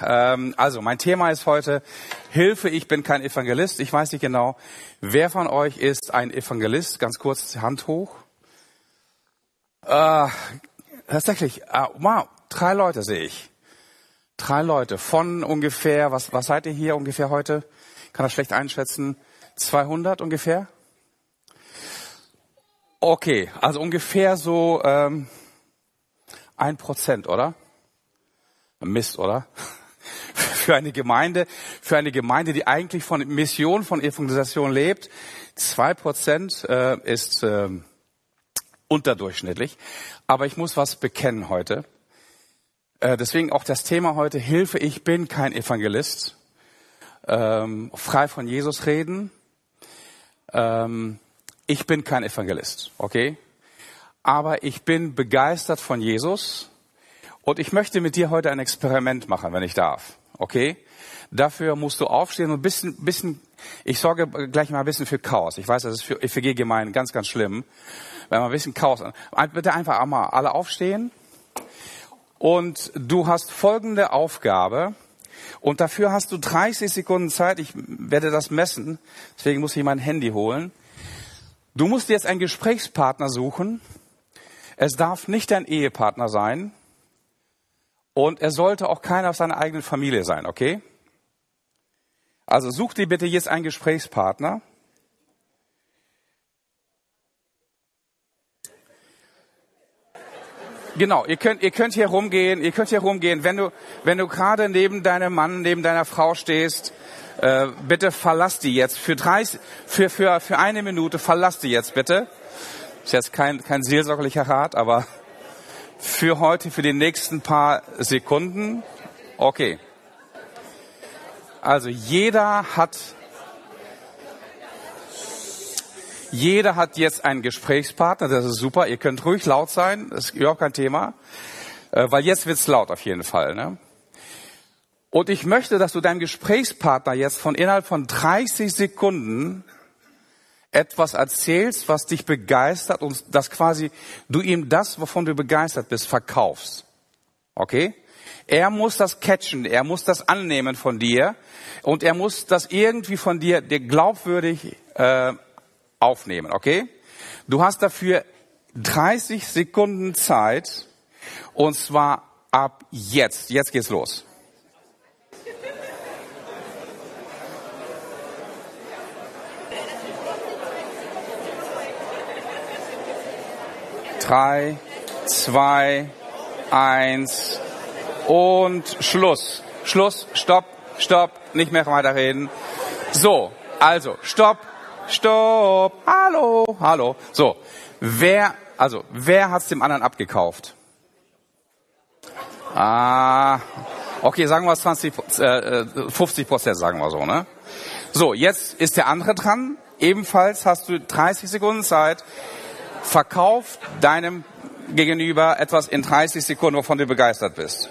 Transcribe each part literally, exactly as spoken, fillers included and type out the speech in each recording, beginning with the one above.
Ähm, also, mein Thema ist heute Hilfe, ich bin kein Evangelist. Ich weiß nicht genau, wer von euch ist ein Evangelist? Ganz kurz, Hand hoch. Äh, tatsächlich, äh, wow, drei Leute sehe ich. Drei Leute von ungefähr, was, was seid ihr hier ungefähr heute? Kann das schlecht einschätzen. zweihundert ungefähr? Okay, also ungefähr so ähm, ein Prozent, oder? Mist, oder? Für eine Gemeinde, für eine Gemeinde, die eigentlich von Mission, von Evangelisation lebt, zwei Prozent äh, ist äh, unterdurchschnittlich. Aber ich muss was bekennen heute. Äh, deswegen auch das Thema heute, Hilfe, ich bin kein Evangelist. Ähm, frei von Jesus reden. Ähm, ich bin kein Evangelist, okay? Aber ich bin begeistert von Jesus. Und ich möchte mit dir heute ein Experiment machen, wenn ich darf. Okay? Dafür musst du aufstehen und ein bisschen, bisschen, ich sorge gleich mal ein bisschen für Chaos. Ich weiß, das ist für E F G-Gemeinden ganz, ganz schlimm. Wenn man ein bisschen Chaos, bitte einfach einmal alle aufstehen. Und du hast folgende Aufgabe. Und dafür hast du dreißig Sekunden Zeit. Ich werde das messen. Deswegen muss ich mein Handy holen. Du musst jetzt einen Gesprächspartner suchen. Es darf nicht dein Ehepartner sein. Und er sollte auch keiner aus seiner eigenen Familie sein, okay? Also such dir bitte jetzt einen Gesprächspartner. Genau, ihr könnt, ihr könnt hier rumgehen, ihr könnt hier rumgehen. Wenn du, wenn du gerade neben deinem Mann, neben deiner Frau stehst, äh, bitte verlass die jetzt für dreißig, für, für, für eine Minute, verlass die jetzt bitte. Ist jetzt kein, kein seelsorgerlicher Rat, aber für heute, für die nächsten paar Sekunden. Okay. Also jeder hat, jeder hat jetzt einen Gesprächspartner, das ist super. Ihr könnt ruhig laut sein, das ist überhaupt kein Thema, weil jetzt wird's laut auf jeden Fall, ne? Und ich möchte, dass du deinem Gesprächspartner jetzt von innerhalb von dreißig Sekunden etwas erzählst, was dich begeistert und dass quasi du ihm das, wovon du begeistert bist, verkaufst. Okay? Er muss das catchen, er muss das annehmen von dir und er muss das irgendwie von dir, dir glaubwürdig äh, aufnehmen. Okay? Du hast dafür dreißig Sekunden Zeit und zwar ab jetzt. Jetzt geht's los. Drei, zwei, eins und Schluss. Schluss, stopp, stopp, nicht mehr weiterreden. So, also, stopp, stopp, hallo, hallo. So, wer, also, wer hat's dem anderen abgekauft? Ah, okay, sagen wir zwanzig, äh, fünfzig Prozent, sagen wir so, ne? So, jetzt ist der andere dran. Ebenfalls hast du dreißig Sekunden Zeit. Verkauf deinem Gegenüber etwas in dreißig Sekunden, wovon du begeistert bist.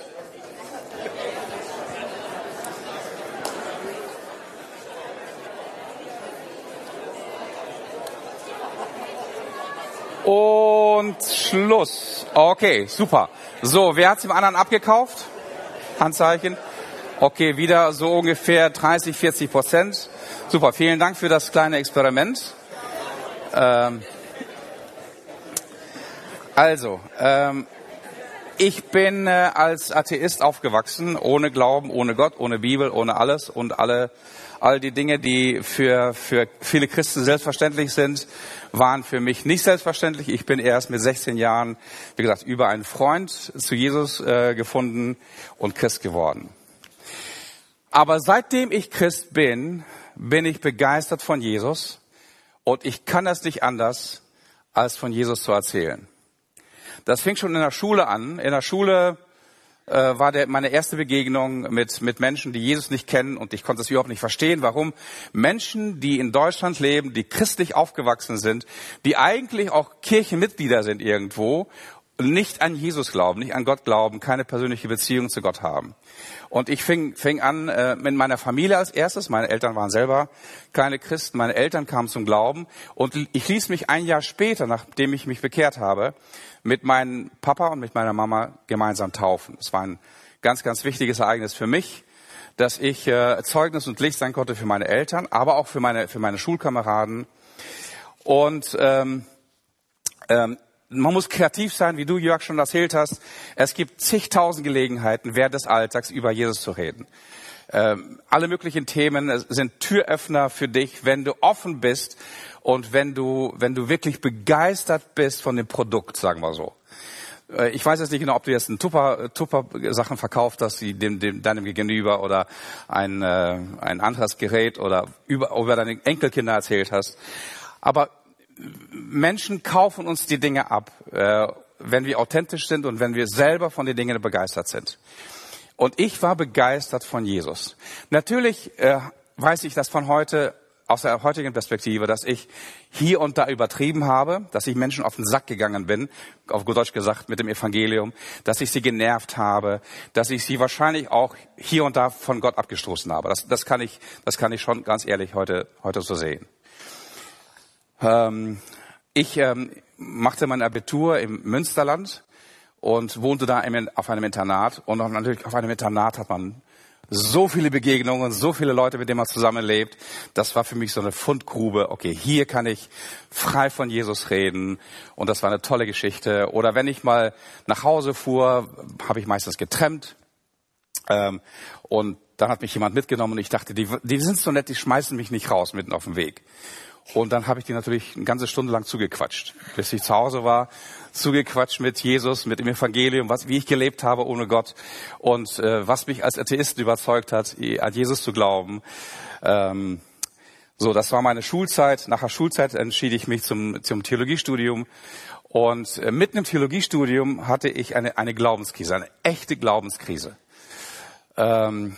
Und Schluss. Okay, super. So, wer hat's dem anderen abgekauft? Handzeichen. Okay, wieder so ungefähr dreißig, vierzig Prozent. Super, vielen Dank für das kleine Experiment. Ähm, Also, ähm, ich bin äh, als Atheist aufgewachsen, ohne Glauben, ohne Gott, ohne Bibel, ohne alles und alle, all die Dinge, die für für viele Christen selbstverständlich sind, waren für mich nicht selbstverständlich. Ich bin erst mit sechzehn Jahren, wie gesagt, über einen Freund zu Jesus äh, gefunden und Christ geworden. Aber seitdem ich Christ bin, bin ich begeistert von Jesus und ich kann das nicht anders, als von Jesus zu erzählen. Das fing schon in der Schule an. In der Schule äh, war der, meine erste Begegnung mit, mit Menschen, die Jesus nicht kennen. Und ich konnte es überhaupt nicht verstehen, warum Menschen, die in Deutschland leben, die christlich aufgewachsen sind, die eigentlich auch Kirchenmitglieder sind irgendwo, nicht an Jesus glauben, nicht an Gott glauben, keine persönliche Beziehung zu Gott haben. Und ich fing, fing an äh, mit meiner Familie als erstes. Meine Eltern waren selber keine Christen. Meine Eltern kamen zum Glauben. Und ich ließ mich ein Jahr später, nachdem ich mich bekehrt habe, mit meinem Papa und mit meiner Mama gemeinsam taufen. Es war ein ganz, ganz wichtiges Ereignis für mich, dass ich äh, Zeugnis und Licht sein konnte für meine Eltern, aber auch für meine, für meine Schulkameraden. Und ähm, ähm, man muss kreativ sein, wie du, Jörg, schon erzählt hast. Es gibt zigtausend Gelegenheiten, während des Alltags über Jesus zu reden. Ähm, alle möglichen Themen sind Türöffner für dich, wenn du offen bist und wenn du, wenn du wirklich begeistert bist von dem Produkt, sagen wir so. Äh, ich weiß jetzt nicht genau, ob du jetzt ein Tupper, Tupper Sachen verkauft hast, die dem, dem deinem Gegenüber oder ein, äh, ein anderes Gerät oder über, über deine Enkelkinder erzählt hast. Aber Menschen kaufen uns die Dinge ab, äh, wenn wir authentisch sind und wenn wir selber von den Dingen begeistert sind. Und ich war begeistert von Jesus. Natürlich äh, weiß ich das von heute, aus der heutigen Perspektive, dass ich hier und da übertrieben habe, dass ich Menschen auf den Sack gegangen bin, auf gut Deutsch gesagt, mit dem Evangelium, dass ich sie genervt habe, dass ich sie wahrscheinlich auch hier und da von Gott abgestoßen habe. Das, das kann ich, das kann ich schon ganz ehrlich heute, heute so sehen. Ähm, ich ähm, machte mein Abitur im Münsterland und wohnte da auf einem Internat. Und natürlich auf einem Internat hat man so viele Begegnungen, so viele Leute, mit denen man zusammenlebt. Das war für mich so eine Fundgrube. Okay, hier kann ich frei von Jesus reden. Und das war eine tolle Geschichte. Oder wenn ich mal nach Hause fuhr, habe ich meistens getrennt. Ähm, und dann hat mich jemand mitgenommen und ich dachte, die, die sind so nett, die schmeißen mich nicht raus mitten auf dem Weg. Und dann habe ich die natürlich eine ganze Stunde lang zugequatscht, bis ich zu Hause war, zugequatscht mit Jesus, mit dem Evangelium, was, wie ich gelebt habe ohne Gott und äh, was mich als Atheisten überzeugt hat, an Jesus zu glauben. Ähm, so, das war meine Schulzeit. Nach der Schulzeit entschied ich mich zum, zum Theologiestudium und äh, mitten im Theologiestudium hatte ich eine, eine Glaubenskrise, eine echte Glaubenskrise. Ähm,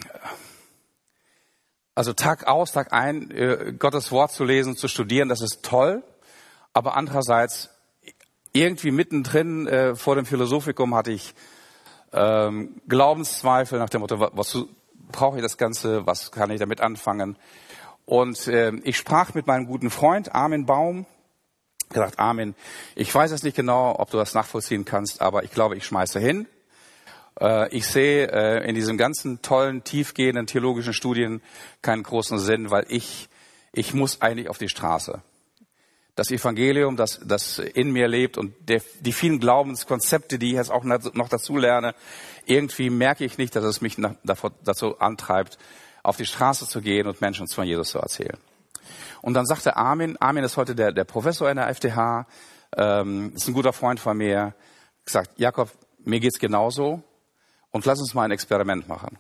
Also Tag aus, Tag ein, äh, Gottes Wort zu lesen, zu studieren, das ist toll. Aber andererseits, irgendwie mittendrin äh, vor dem Philosophikum hatte ich ähm, Glaubenszweifel nach dem Motto, was, was brauche ich das Ganze, was kann ich damit anfangen? Und äh, ich sprach mit meinem guten Freund Armin Baum, gesagt, Armin, ich weiß jetzt nicht genau, ob du das nachvollziehen kannst, aber ich glaube, ich schmeiße hin. Ich sehe in diesen ganzen tollen, tiefgehenden theologischen Studien keinen großen Sinn, weil ich, ich muss eigentlich auf die Straße. Das Evangelium, das, das in mir lebt und der, die vielen Glaubenskonzepte, die ich jetzt auch noch dazu lerne, irgendwie merke ich nicht, dass es mich nach, dazu antreibt, auf die Straße zu gehen und Menschen von Jesus zu erzählen. Und dann sagte Armin, Armin ist heute der, der Professor in der F T H, ähm, ist ein guter Freund von mir, gesagt, Jakob, mir geht's genauso. Und lass uns mal ein Experiment machen.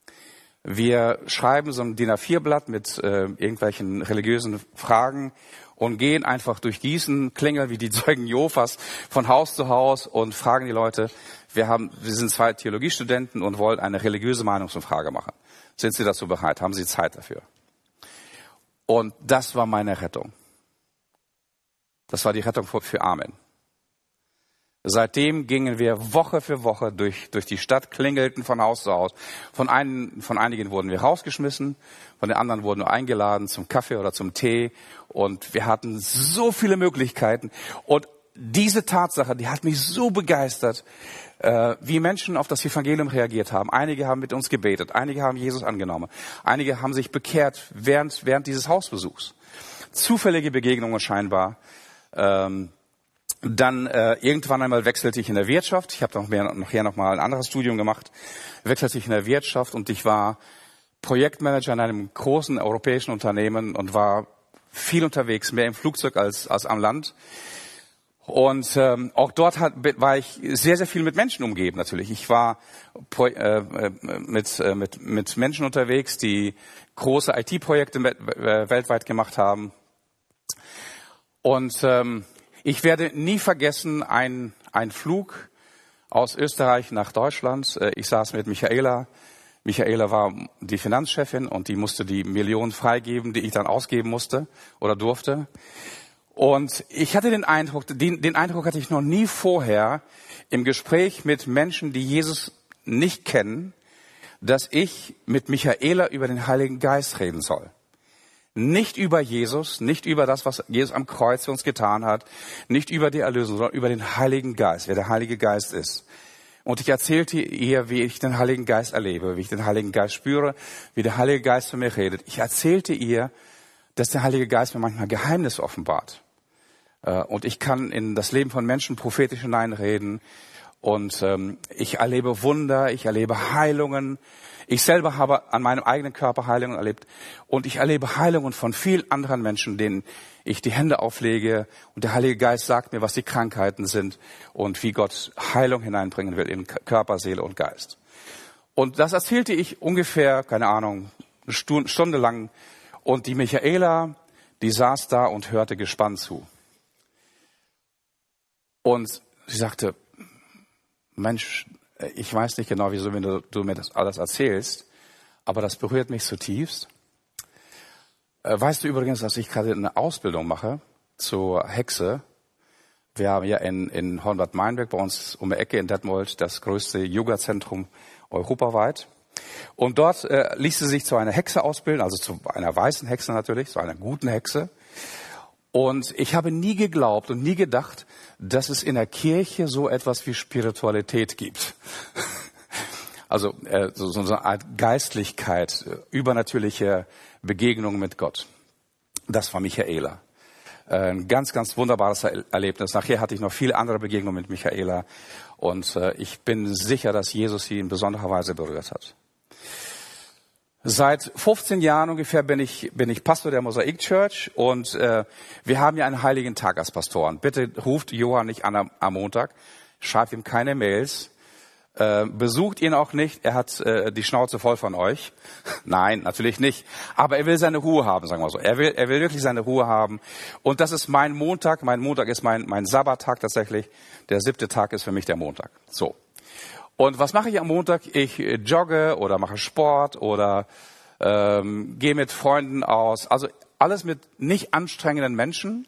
Wir schreiben so ein D I N A vier Blatt mit äh, irgendwelchen religiösen Fragen und gehen einfach durch Gießen, klingeln wie die Zeugen Jehovas von Haus zu Haus und fragen die Leute, wir haben, wir sind zwei Theologiestudenten und wollen eine religiöse Meinungsumfrage machen. Sind Sie dazu bereit? Haben Sie Zeit dafür? Und das war meine Rettung. Das war die Rettung für Armin. Seitdem gingen wir Woche für Woche durch, durch die Stadt, klingelten von Haus zu Haus. Von, einen, von einigen wurden wir rausgeschmissen, von den anderen wurden wir eingeladen zum Kaffee oder zum Tee. Und wir hatten so viele Möglichkeiten. Und diese Tatsache, die hat mich so begeistert, äh, wie Menschen auf das Evangelium reagiert haben. Einige haben mit uns gebetet, einige haben Jesus angenommen, einige haben sich bekehrt während, während dieses Hausbesuchs. Zufällige Begegnungen scheinbar. Ähm, Dann äh, irgendwann einmal wechselte ich in der Wirtschaft. Ich habe noch mehr, nachher noch mal ein anderes Studium gemacht. Wechselte ich in der Wirtschaft und ich war Projektmanager in einem großen europäischen Unternehmen und war viel unterwegs, mehr im Flugzeug als als am Land. Und ähm, auch dort hat, war ich sehr sehr viel mit Menschen umgeben natürlich. Ich war äh, mit äh, mit mit Menschen unterwegs, die große I T-Projekte äh, weltweit gemacht haben. Und ähm, ich werde nie vergessen, ein, ein Flug aus Österreich nach Deutschland. Ich saß mit Michaela. Michaela war die Finanzchefin und die musste die Millionen freigeben, die ich dann ausgeben musste oder durfte. Und ich hatte den Eindruck, den, den Eindruck hatte ich noch nie vorher im Gespräch mit Menschen, die Jesus nicht kennen, dass ich mit Michaela über den Heiligen Geist reden soll. Nicht über Jesus, nicht über das, was Jesus am Kreuz für uns getan hat, nicht über die Erlösung, sondern über den Heiligen Geist, wer der Heilige Geist ist. Und ich erzählte ihr, wie ich den Heiligen Geist erlebe, wie ich den Heiligen Geist spüre, wie der Heilige Geist zu mir redet. Ich erzählte ihr, dass der Heilige Geist mir manchmal Geheimnisse offenbart. Und ich kann in das Leben von Menschen prophetisch hineinreden. Und ähm, ich erlebe Wunder, ich erlebe Heilungen. Ich selber habe an meinem eigenen Körper Heilungen erlebt. Und ich erlebe Heilungen von vielen anderen Menschen, denen ich die Hände auflege. Und der Heilige Geist sagt mir, was die Krankheiten sind und wie Gott Heilung hineinbringen will in Körper, Seele und Geist. Und das erzählte ich ungefähr, keine Ahnung, eine Stunde, Stunde lang. Und die Michaela, die saß da und hörte gespannt zu. Und sie sagte, Mensch, ich weiß nicht genau, wieso wenn du, du mir das alles erzählst, aber das berührt mich zutiefst. Weißt du übrigens, dass ich gerade eine Ausbildung mache zur Hexe? Wir haben ja in, in Hornbad Meinberg bei uns um die Ecke in Detmold das größte Yoga-Zentrum europaweit. Und dort äh, ließ sie sich zu einer Hexe ausbilden, also zu einer weißen Hexe natürlich, zu einer guten Hexe. Und ich habe nie geglaubt und nie gedacht, dass es in der Kirche so etwas wie Spiritualität gibt. Also äh, so, so eine Art Geistlichkeit, übernatürliche Begegnung mit Gott. Das war Michaela. Äh, ein ganz, ganz wunderbares Erlebnis. Nachher hatte ich noch viele andere Begegnungen mit Michaela. Und äh, ich bin sicher, dass Jesus sie in besonderer Weise berührt hat. Seit fünfzehn Jahren ungefähr bin ich bin ich Pastor der Mosaik Church und äh, wir haben ja einen heiligen Tag als Pastoren. Bitte ruft Johann nicht an am, am Montag, schreibt ihm keine Mails, äh, besucht ihn auch nicht. Er hat äh, die Schnauze voll von euch. Nein, natürlich nicht. Aber er will seine Ruhe haben, sagen wir so. Er will er will wirklich seine Ruhe haben. Und das ist mein Montag. Mein Montag ist mein mein Sabbattag tatsächlich. Der siebte Tag ist für mich der Montag. So. Und was mache ich am Montag? Ich jogge oder mache Sport oder ähm, gehe mit Freunden aus. Also alles mit nicht anstrengenden Menschen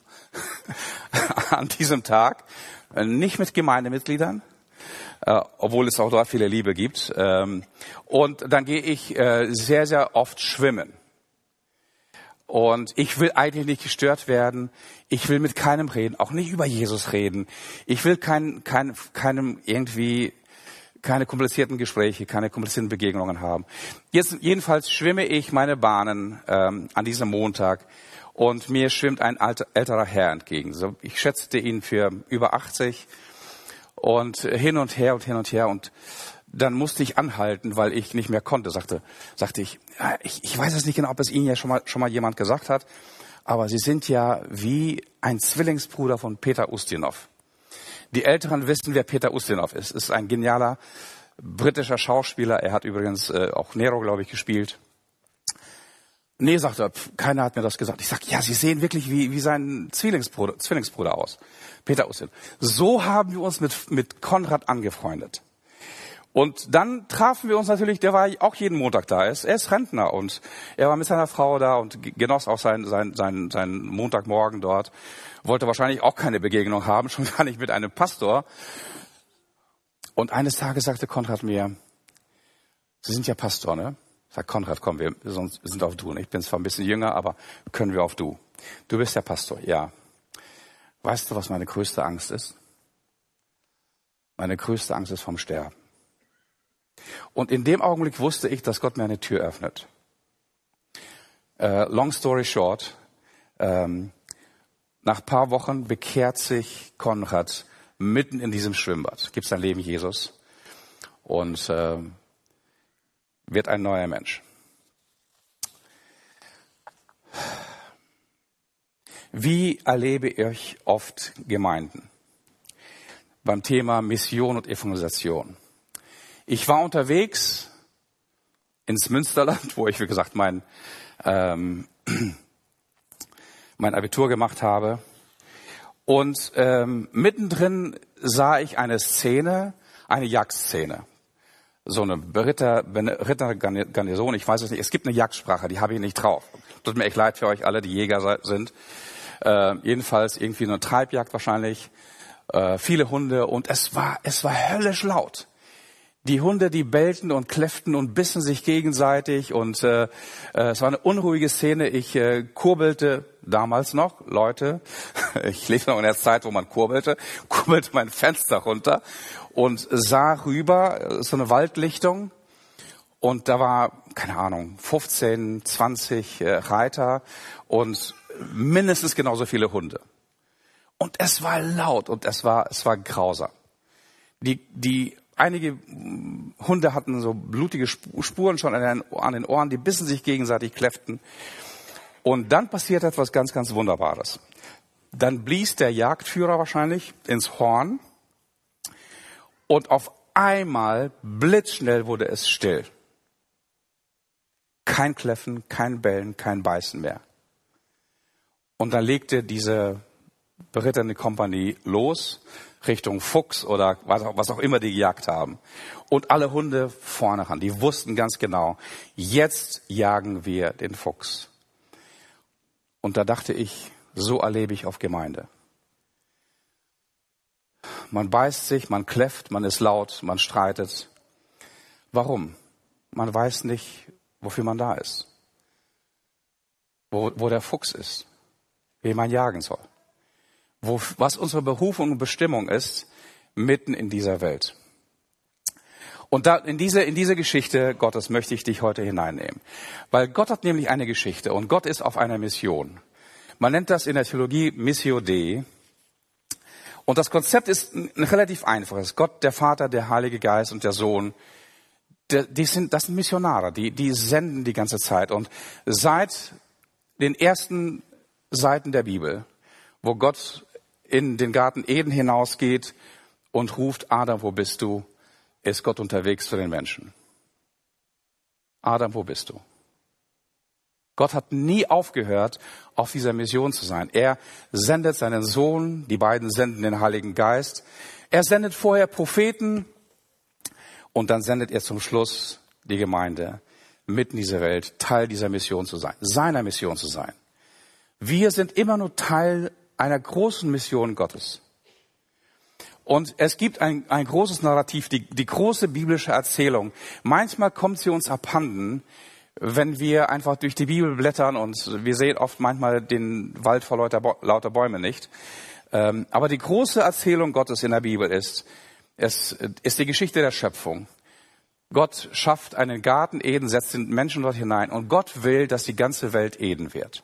an diesem Tag. Nicht mit Gemeindemitgliedern, äh, obwohl es auch dort viele Liebe gibt. Ähm, und dann gehe ich äh, sehr, sehr oft schwimmen. Und ich will eigentlich nicht gestört werden. Ich will mit keinem reden, auch nicht über Jesus reden. Ich will kein, kein, keinem irgendwie... keine komplizierten Gespräche, keine komplizierten Begegnungen haben. Jetzt jedenfalls schwimme ich meine Bahnen ähm, an diesem Montag und mir schwimmt ein alter, älterer Herr entgegen. So, ich schätzte ihn für über achtzig und hin und her und hin und her und dann musste ich anhalten, weil ich nicht mehr konnte. Sagte, sagte ich, ja, ich, ich weiß es nicht genau, ob es Ihnen ja schon mal schon mal jemand gesagt hat, aber Sie sind ja wie ein Zwillingsbruder von Peter Ustinov. Die Älteren wissen, wer Peter Ustinov ist. Ist ein genialer britischer Schauspieler. Er hat übrigens äh, auch Nero, glaube ich, gespielt. Nee, sagt er, pf, keiner hat mir das gesagt. Ich sag, ja, Sie sehen wirklich wie, wie sein Zwillingsbruder, Zwillingsbruder aus. Peter Ustinov. So haben wir uns mit, mit Konrad angefreundet. Und dann trafen wir uns natürlich, der war auch jeden Montag da. Er ist, er ist Rentner und er war mit seiner Frau da und genoss auch seinen, seinen, seinen, seinen Montagmorgen dort. Wollte wahrscheinlich auch keine Begegnung haben, schon gar nicht mit einem Pastor. Und eines Tages sagte Konrad mir, Sie sind ja Pastor, ne? Ich sag, Konrad, komm, wir sind auf Du. Ich bin zwar ein bisschen jünger, aber können wir auf Du. Du bist der Pastor, ja. Weißt du, was meine größte Angst ist? Meine größte Angst ist vom Sterben. Und in dem Augenblick wusste ich, dass Gott mir eine Tür öffnet. Uh, long story short, ähm, nach paar Wochen bekehrt sich Konrad mitten in diesem Schwimmbad, gibt sein Leben Jesus und äh, wird ein neuer Mensch. Wie erlebe ich oft Gemeinden? Beim Thema Mission und Evangelisation. Ich war unterwegs ins Münsterland, wo ich, wie gesagt, mein ähm, mein Abitur gemacht habe. Und ähm, mittendrin sah ich eine Szene, eine Jagdszene. So eine Ritter, Rittergarnison, ich weiß es nicht. Es gibt eine Jagdsprache, die habe ich nicht drauf. Tut mir echt leid für euch alle, die Jäger sind. Äh, jedenfalls irgendwie eine Treibjagd wahrscheinlich. Äh, viele Hunde und es war, es war höllisch laut. Die Hunde, die bellten und kläfften und bissen sich gegenseitig und äh, es war eine unruhige Szene. Ich äh, kurbelte damals noch, Leute, ich lebe noch in der Zeit, wo man kurbelte, kurbelte mein Fenster runter und sah rüber, so eine Waldlichtung. Und da war, keine Ahnung, fünfzehn, zwanzig äh, Reiter und mindestens genauso viele Hunde. Und es war laut und es war, es war grausam. Die, die, einige Hunde hatten so blutige Spuren schon an den, an den Ohren, die bissen sich gegenseitig, kläfften. Und dann passiert etwas ganz, ganz Wunderbares. Dann blies der Jagdführer wahrscheinlich ins Horn und auf einmal, blitzschnell wurde es still. Kein Kläffen, kein Bellen, kein Beißen mehr. Und dann legte diese beritterte Kompanie los, Richtung Fuchs oder was auch, was auch immer die gejagt haben. Und alle Hunde vorne ran, die wussten ganz genau, jetzt jagen wir den Fuchs. Und da dachte ich, so erlebe ich auf Gemeinde. Man beißt sich, man kläfft, man ist laut, man streitet. Warum? Man weiß nicht, wofür man da ist. Wo, wo der Fuchs ist. Wen man jagen soll. Wo, was unsere Berufung und Bestimmung ist, mitten in dieser Welt. Und da, in diese, in diese Geschichte Gottes möchte ich dich heute hineinnehmen. Weil Gott hat nämlich eine Geschichte und Gott ist auf einer Mission. Man nennt das in der Theologie Missio Dei. Und das Konzept ist ein, ein relativ einfaches. Gott, der Vater, der Heilige Geist und der Sohn, die, die sind, das sind Missionare, die, die senden die ganze Zeit. Und seit den ersten Seiten der Bibel, wo Gott in den Garten Eden hinausgeht und ruft, Adam, wo bist du? Ist Gott unterwegs zu den Menschen. Adam, wo bist du? Gott hat nie aufgehört, auf dieser Mission zu sein. Er sendet seinen Sohn, die beiden senden den Heiligen Geist. Er sendet vorher Propheten und dann sendet er zum Schluss die Gemeinde mitten in dieser Welt, Teil dieser Mission zu sein, seiner Mission zu sein. Wir sind immer nur Teil einer großen Mission Gottes. Und es gibt ein, ein großes Narrativ, die, die große biblische Erzählung. Manchmal kommt sie uns abhanden, wenn wir einfach durch die Bibel blättern und wir sehen oft manchmal den Wald vor lauter, lauter Bäume nicht. Ähm, aber die große Erzählung Gottes in der Bibel ist, es ist die Geschichte der Schöpfung. Gott schafft einen Garten Eden, setzt den Menschen dort hinein und Gott will, dass die ganze Welt Eden wird.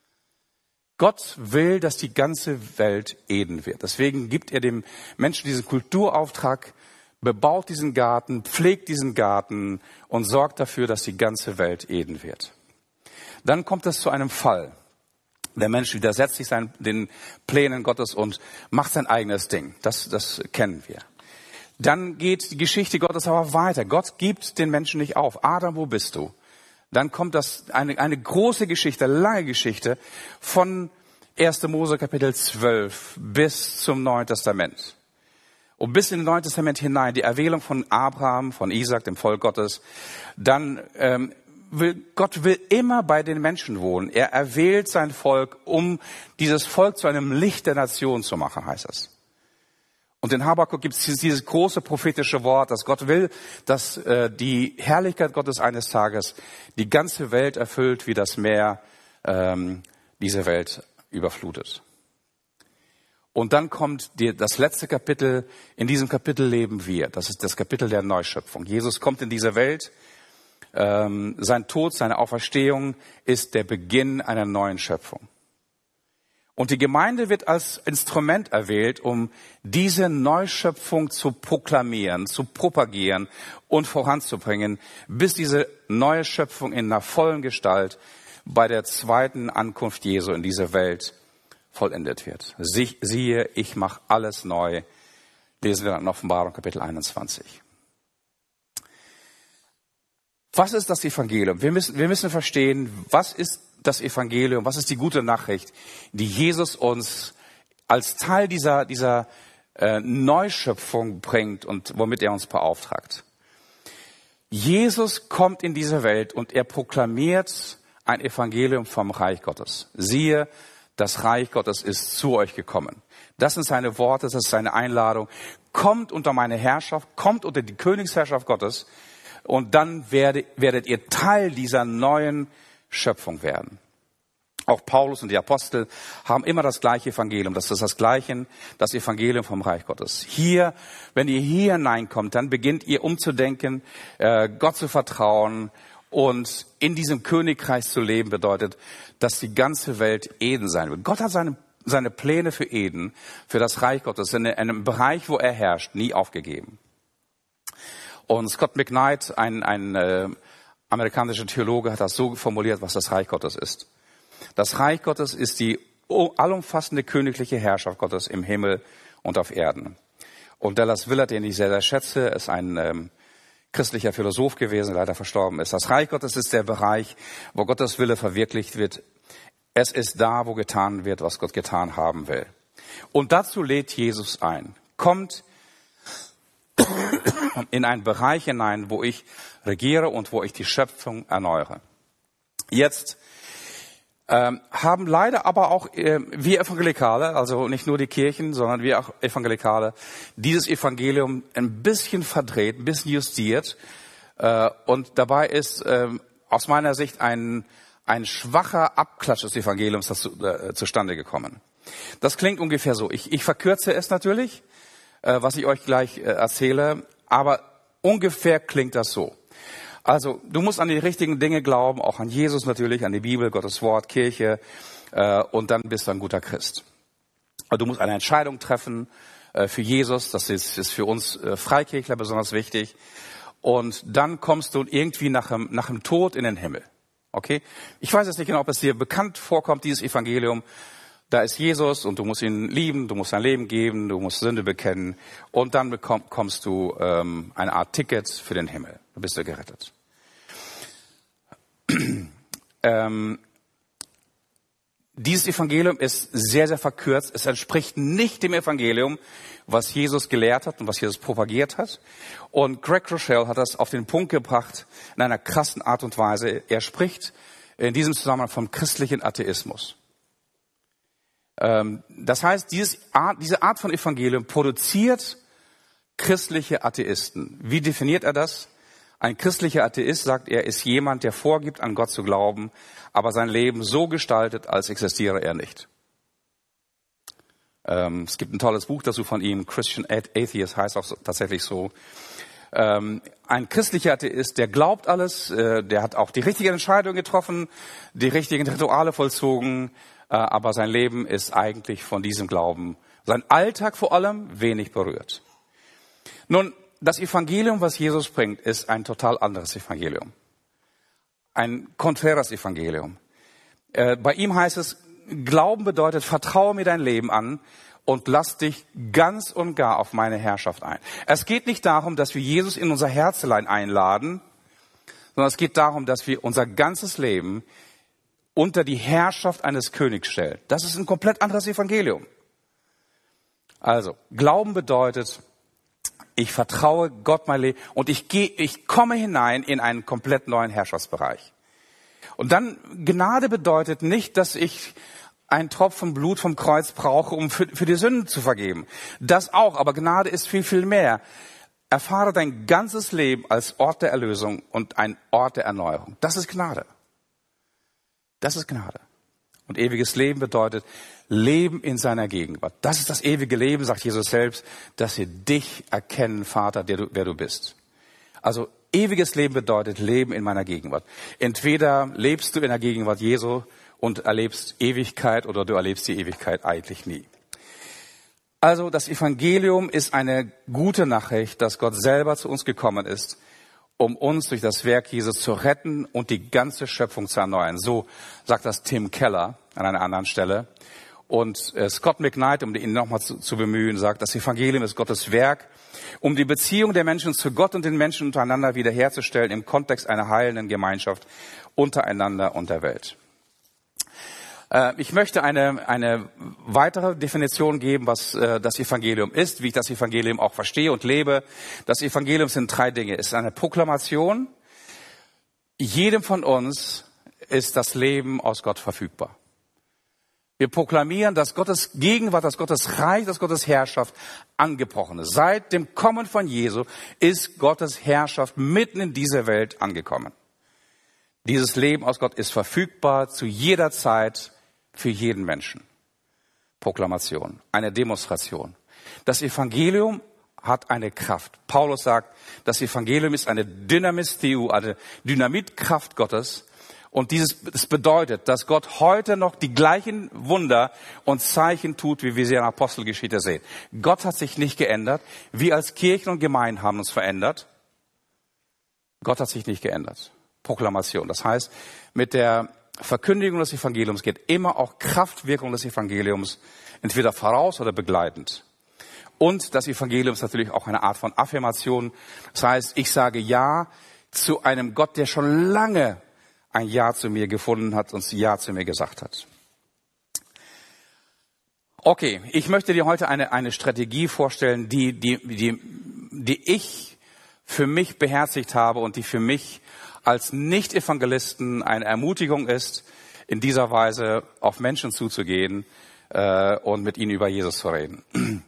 Gott will, dass die ganze Welt Eden wird. Deswegen gibt er dem Menschen diesen Kulturauftrag, bebaut diesen Garten, pflegt diesen Garten und sorgt dafür, dass die ganze Welt Eden wird. Dann kommt es zu einem Fall. Der Mensch widersetzt sich seinen, den Plänen Gottes und macht sein eigenes Ding. Das, das kennen wir. Dann geht die Geschichte Gottes aber weiter. Gott gibt den Menschen nicht auf. Adam, wo bist du? Dann kommt das eine, eine große Geschichte, lange Geschichte von erster Mose Kapitel zwölf bis zum Neuen Testament. Und bis in das Neue Testament hinein, die Erwählung von Abraham, von Isaac, dem Volk Gottes. Dann ähm, will Gott will immer bei den Menschen wohnen. Er erwählt sein Volk, um dieses Volk zu einem Licht der Nation zu machen, heißt es. Und in Habakuk gibt es dieses große prophetische Wort, dass Gott will, dass äh, die Herrlichkeit Gottes eines Tages die ganze Welt erfüllt, wie das Meer ähm, diese Welt überflutet. Und dann kommt die, das letzte Kapitel. In diesem Kapitel leben wir. Das ist das Kapitel der Neuschöpfung. Jesus kommt in diese Welt. Ähm, sein Tod, seine Auferstehung ist der Beginn einer neuen Schöpfung. Und die Gemeinde wird als Instrument erwählt, um diese Neuschöpfung zu proklamieren, zu propagieren und voranzubringen, bis diese neue Schöpfung in einer vollen Gestalt bei der zweiten Ankunft Jesu in diese Welt vollendet wird. Sie, siehe, ich mache alles neu. Lesen wir dann in Offenbarung Kapitel einundzwanzig. Was ist das Evangelium? Wir müssen, wir müssen verstehen, was ist das Evangelium, was ist die gute Nachricht, die Jesus uns als Teil dieser, dieser äh, Neuschöpfung bringt und womit er uns beauftragt. Jesus kommt in diese Welt und er proklamiert ein Evangelium vom Reich Gottes. Siehe, das Reich Gottes ist zu euch gekommen. Das sind seine Worte, das ist seine Einladung. Kommt unter meine Herrschaft, kommt unter die Königsherrschaft Gottes und dann werdet, werdet ihr Teil dieser neuen Schöpfung werden. Auch Paulus und die Apostel haben immer das gleiche Evangelium. Das ist das gleiche, das Evangelium vom Reich Gottes. Hier, wenn ihr hier hineinkommt, dann beginnt ihr umzudenken, äh, Gott zu vertrauen und in diesem Königreich zu leben bedeutet, dass die ganze Welt Eden sein wird. Gott hat seine, seine Pläne für Eden, für das Reich Gottes, in einem Bereich, wo er herrscht, nie aufgegeben. Und Scott McKnight, ein, ein äh, amerikanischer Theologe, hat das so formuliert, was das Reich Gottes ist. Das Reich Gottes ist die allumfassende königliche Herrschaft Gottes im Himmel und auf Erden. Und Dallas Willard, den ich sehr, sehr schätze, ist ein ähm, christlicher Philosoph gewesen, der leider verstorben ist. Das Reich Gottes ist der Bereich, wo Gottes Wille verwirklicht wird. Es ist da, wo getan wird, was Gott getan haben will. Und dazu lädt Jesus ein. Kommt in einen Bereich hinein, wo ich regiere und wo ich die Schöpfung erneuere. Jetzt ähm, haben leider aber auch äh, wir Evangelikale, also nicht nur die Kirchen, sondern wir auch Evangelikale, dieses Evangelium ein bisschen verdreht, ein bisschen justiert. Äh, und dabei ist äh, aus meiner Sicht ein, ein schwacher Abklatsch des Evangeliums dazu, äh, zustande gekommen. Das klingt ungefähr so. Ich, ich verkürze es natürlich, äh, was ich euch gleich äh, erzähle, aber ungefähr klingt das so. Also, du musst an die richtigen Dinge glauben, auch an Jesus natürlich, an die Bibel, Gottes Wort, Kirche, äh, und dann bist du ein guter Christ. Du musst eine Entscheidung treffen äh, für Jesus, das ist, ist für uns äh, Freikirchler besonders wichtig. Und dann kommst du irgendwie nach dem, nach dem Tod in den Himmel. Okay? Ich weiß jetzt nicht genau, ob es dir bekannt vorkommt, dieses Evangelium. Da ist Jesus und du musst ihn lieben, du musst dein Leben geben, du musst Sünde bekennen und dann bekommst du ähm, eine Art Ticket für den Himmel. Du bist du gerettet. ähm, dieses Evangelium ist sehr, sehr verkürzt. Es entspricht nicht dem Evangelium, was Jesus gelehrt hat und was Jesus propagiert hat. Und Greg Rochelle hat das auf den Punkt gebracht in einer krassen Art und Weise. Er spricht in diesem Zusammenhang vom christlichen Atheismus. Das heißt, dieses Art, diese Art von Evangelium produziert christliche Atheisten. Wie definiert er das? Ein christlicher Atheist, sagt er, ist jemand, der vorgibt, an Gott zu glauben, aber sein Leben so gestaltet, als existiere er nicht. Ähm, es gibt ein tolles Buch dazu von ihm, Christian Atheist heißt auch so, tatsächlich so. Ähm, ein christlicher Atheist, der glaubt alles, äh, der hat auch die richtige Entscheidung getroffen, die richtigen Rituale vollzogen, aber sein Leben ist eigentlich von diesem Glauben, sein Alltag vor allem, wenig berührt. Nun, das Evangelium, was Jesus bringt, ist ein total anderes Evangelium. Ein konträres Evangelium. Bei ihm heißt es, Glauben bedeutet, vertraue mir dein Leben an und lass dich ganz und gar auf meine Herrschaft ein. Es geht nicht darum, dass wir Jesus in unser Herzlein einladen, sondern es geht darum, dass wir unser ganzes Leben unter die Herrschaft eines Königs stellt. Das ist ein komplett anderes Evangelium. Also, Glauben bedeutet, ich vertraue Gott mein Leben und ich gehe, ich komme hinein in einen komplett neuen Herrschaftsbereich. Und dann, Gnade bedeutet nicht, dass ich einen Tropfen Blut vom Kreuz brauche, um für, für die Sünden zu vergeben. Das auch, aber Gnade ist viel, viel mehr. Erfahre dein ganzes Leben als Ort der Erlösung und ein Ort der Erneuerung. Das ist Gnade. Das ist Gnade. Und ewiges Leben bedeutet Leben in seiner Gegenwart. Das ist das ewige Leben, sagt Jesus selbst, dass wir dich erkennen, Vater, der du, wer du bist. Also ewiges Leben bedeutet Leben in meiner Gegenwart. Entweder lebst du in der Gegenwart Jesu und erlebst Ewigkeit oder du erlebst die Ewigkeit eigentlich nie. Also das Evangelium ist eine gute Nachricht, dass Gott selber zu uns gekommen ist, um uns durch das Werk Jesus zu retten und die ganze Schöpfung zu erneuern. So sagt das Tim Keller an einer anderen Stelle. Und äh, Scott McKnight, um ihn nochmal zu, zu bemühen, sagt, das Evangelium ist Gottes Werk, um die Beziehung der Menschen zu Gott und den Menschen untereinander wiederherzustellen im Kontext einer heilenden Gemeinschaft untereinander und der Welt. Ich möchte eine, eine weitere Definition geben, was äh, das Evangelium ist, wie ich das Evangelium auch verstehe und lebe. Das Evangelium sind drei Dinge. Es ist eine Proklamation. Jedem von uns ist das Leben aus Gott verfügbar. Wir proklamieren, dass Gottes Gegenwart, dass Gottes Reich, dass Gottes Herrschaft angebrochen ist. Seit dem Kommen von Jesu ist Gottes Herrschaft mitten in dieser Welt angekommen. Dieses Leben aus Gott ist verfügbar zu jeder Zeit für jeden Menschen. Proklamation, eine Demonstration. Das Evangelium hat eine Kraft. Paulus sagt, das Evangelium ist eine Dynamis Theou, eine Dynamitkraft Gottes. Und dieses das bedeutet, dass Gott heute noch die gleichen Wunder und Zeichen tut, wie wir sie in der Apostelgeschichte sehen. Gott hat sich nicht geändert. Wir als Kirchen und Gemeinden haben uns verändert. Gott hat sich nicht geändert. Proklamation. Das heißt, mit der Verkündigung des Evangeliums geht immer auch Kraftwirkung des Evangeliums entweder voraus oder begleitend. Und das Evangelium ist natürlich auch eine Art von Affirmation. Das heißt, ich sage Ja zu einem Gott, der schon lange ein Ja zu mir gefunden hat und Ja zu mir gesagt hat. Okay, ich möchte dir heute eine, eine Strategie vorstellen, die, die, die, die ich für mich beherzigt habe und die für mich als Nicht-Evangelisten eine Ermutigung ist, in dieser Weise auf Menschen zuzugehen äh, und mit ihnen über Jesus zu reden.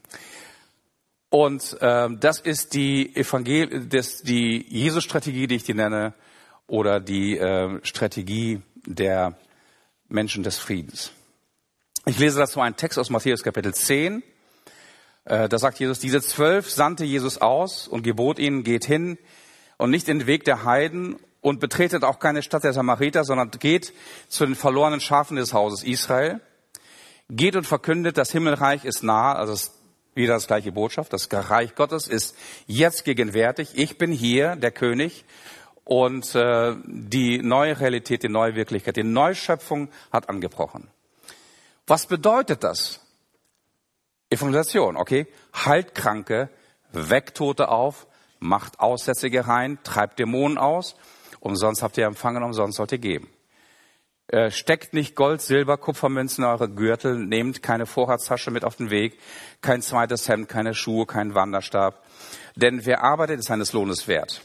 Und äh, das ist die Evangel das, die Jesus-Strategie, die ich dir nenne, oder die äh, Strategie der Menschen des Friedens. Ich lese dazu einen Text aus Matthäus Kapitel zehn. Äh, da sagt Jesus, diese zwölf sandte Jesus aus und gebot ihnen, geht hin und nicht in den Weg der Heiden und betretet auch keine Stadt der Samariter, sondern geht zu den verlorenen Schafen des Hauses Israel. Geht und verkündet, das Himmelreich ist nahe, also es ist wieder das gleiche Botschaft, das Reich Gottes ist jetzt gegenwärtig. Ich bin hier, der König, und äh, die neue Realität, die neue Wirklichkeit, die Neuschöpfung hat angebrochen. Was bedeutet das? Evangelisation, okay? Heilt Kranke, weckt Tote auf, macht Aussätzige rein, treibt Dämonen aus. Umsonst habt ihr empfangen, umsonst sollt ihr geben. Äh, steckt nicht Gold, Silber, Kupfermünzen in eure Gürtel, nehmt keine Vorratstasche mit auf den Weg, kein zweites Hemd, keine Schuhe, keinen Wanderstab. Denn wer arbeitet, ist seines Lohnes wert.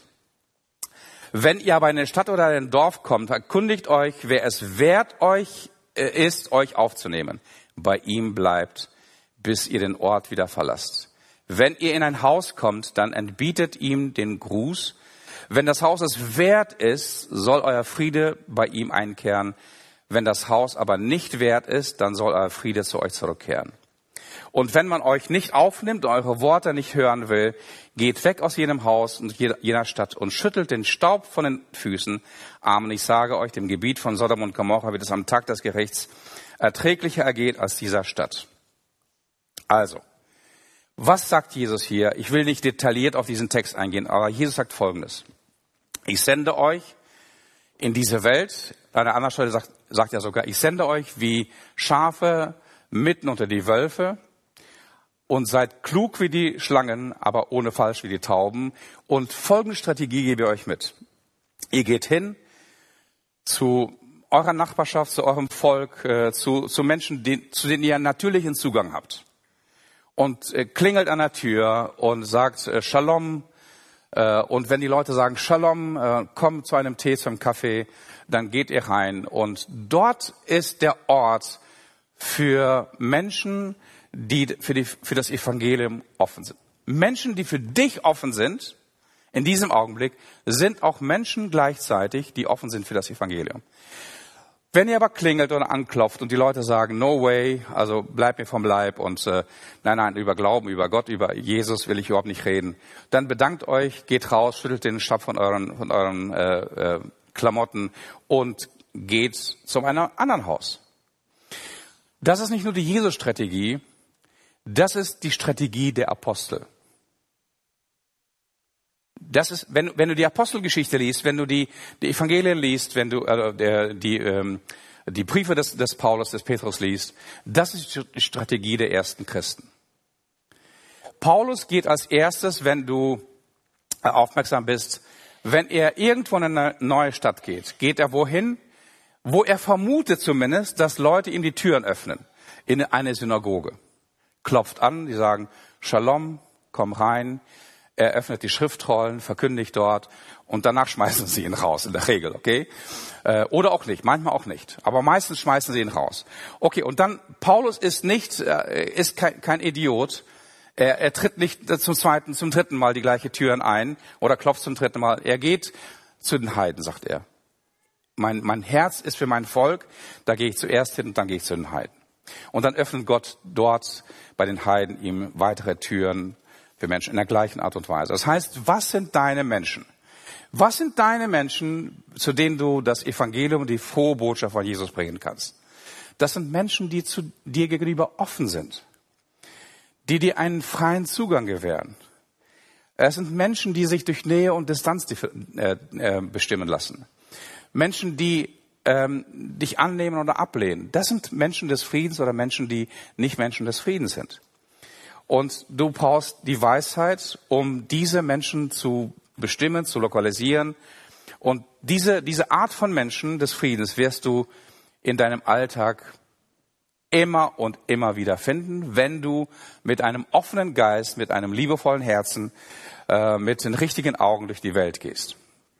Wenn ihr aber in eine Stadt oder in ein Dorf kommt, erkundigt euch, wer es wert euch äh, ist, euch aufzunehmen. Bei ihm bleibt, bis ihr den Ort wieder verlasst. Wenn ihr in ein Haus kommt, dann entbietet ihm den Gruß. Wenn das Haus es wert ist, soll euer Friede bei ihm einkehren. Wenn das Haus aber nicht wert ist, dann soll euer Friede zu euch zurückkehren. Und wenn man euch nicht aufnimmt und eure Worte nicht hören will, geht weg aus jedem Haus und jener Stadt und schüttelt den Staub von den Füßen. Amen, ich sage euch, dem Gebiet von Sodom und Gomorra wird es am Tag des Gerichts erträglicher ergehen als dieser Stadt. Also, was sagt Jesus hier? Ich will nicht detailliert auf diesen Text eingehen, aber Jesus sagt Folgendes. Ich sende euch in diese Welt, an einer anderen Stelle sagt, sagt er sogar, ich sende euch wie Schafe mitten unter die Wölfe und seid klug wie die Schlangen, aber ohne falsch wie die Tauben. Und folgende Strategie gebe ich euch mit. Ihr geht hin zu eurer Nachbarschaft, zu eurem Volk, äh, zu, zu Menschen, die, zu denen ihr einen natürlichen Zugang habt. Und äh, klingelt an der Tür und sagt äh, Shalom. Äh, und wenn die Leute sagen Shalom, äh, komm zu einem Tee, zu einem Kaffee, dann geht ihr rein. Und dort ist der Ort für Menschen, die für, die für das Evangelium offen sind. Menschen, die für dich offen sind, in diesem Augenblick, sind auch Menschen gleichzeitig, die offen sind für das Evangelium. Wenn ihr aber klingelt oder anklopft und die Leute sagen, no way, also bleib mir vom Leib und äh, nein, nein, über Glauben, über Gott, über Jesus will ich überhaupt nicht reden, dann bedankt euch, geht raus, schüttelt den Staub von euren, von euren äh, äh, Klamotten und geht zu einem anderen Haus. Das ist nicht nur die Jesus-Strategie, das ist die Strategie der Apostel. Das ist, wenn, wenn du die Apostelgeschichte liest, wenn du die, die Evangelien liest, wenn du äh, der, die, ähm, die Briefe des, des Paulus, des Petrus liest, das ist die Strategie der ersten Christen. Paulus geht als erstes, wenn du äh, aufmerksam bist, wenn er irgendwo in eine neue Stadt geht, geht er wohin? Wo er vermutet zumindest, dass Leute ihm die Türen öffnen. In eine Synagoge. Klopft an, die sagen, Shalom, komm rein. Er öffnet die Schriftrollen, verkündigt dort und danach schmeißen sie ihn raus, in der Regel, okay? Äh, oder auch nicht, manchmal auch nicht. Aber meistens schmeißen sie ihn raus. Okay, und dann, Paulus ist nicht, äh, ist kein, kein Idiot. Er, er tritt nicht zum zweiten, zum dritten Mal die gleiche Türen ein oder klopft zum dritten Mal. Er geht zu den Heiden, sagt er. mein, mein Herz ist für mein Volk, da gehe ich zuerst hin und dann gehe ich zu den Heiden. Und dann öffnet Gott dort bei den Heiden ihm weitere Türen für Menschen in der gleichen Art und Weise. Das heißt, was sind deine Menschen? Was sind deine Menschen, zu denen du das Evangelium und die frohe Botschaft von Jesus bringen kannst? Das sind Menschen, die zu dir gegenüber offen sind, die dir einen freien Zugang gewähren. Es sind Menschen, die sich durch Nähe und Distanz äh, äh, bestimmen lassen. Menschen, die ähm, dich annehmen oder ablehnen. Das sind Menschen des Friedens oder Menschen, die nicht Menschen des Friedens sind. Und du brauchst die Weisheit, um diese Menschen zu bestimmen, zu lokalisieren. Und diese, diese Art von Menschen des Friedens wirst du in deinem Alltag immer und immer wieder finden, wenn du mit einem offenen Geist, mit einem liebevollen Herzen, äh, mit den richtigen Augen durch die Welt gehst.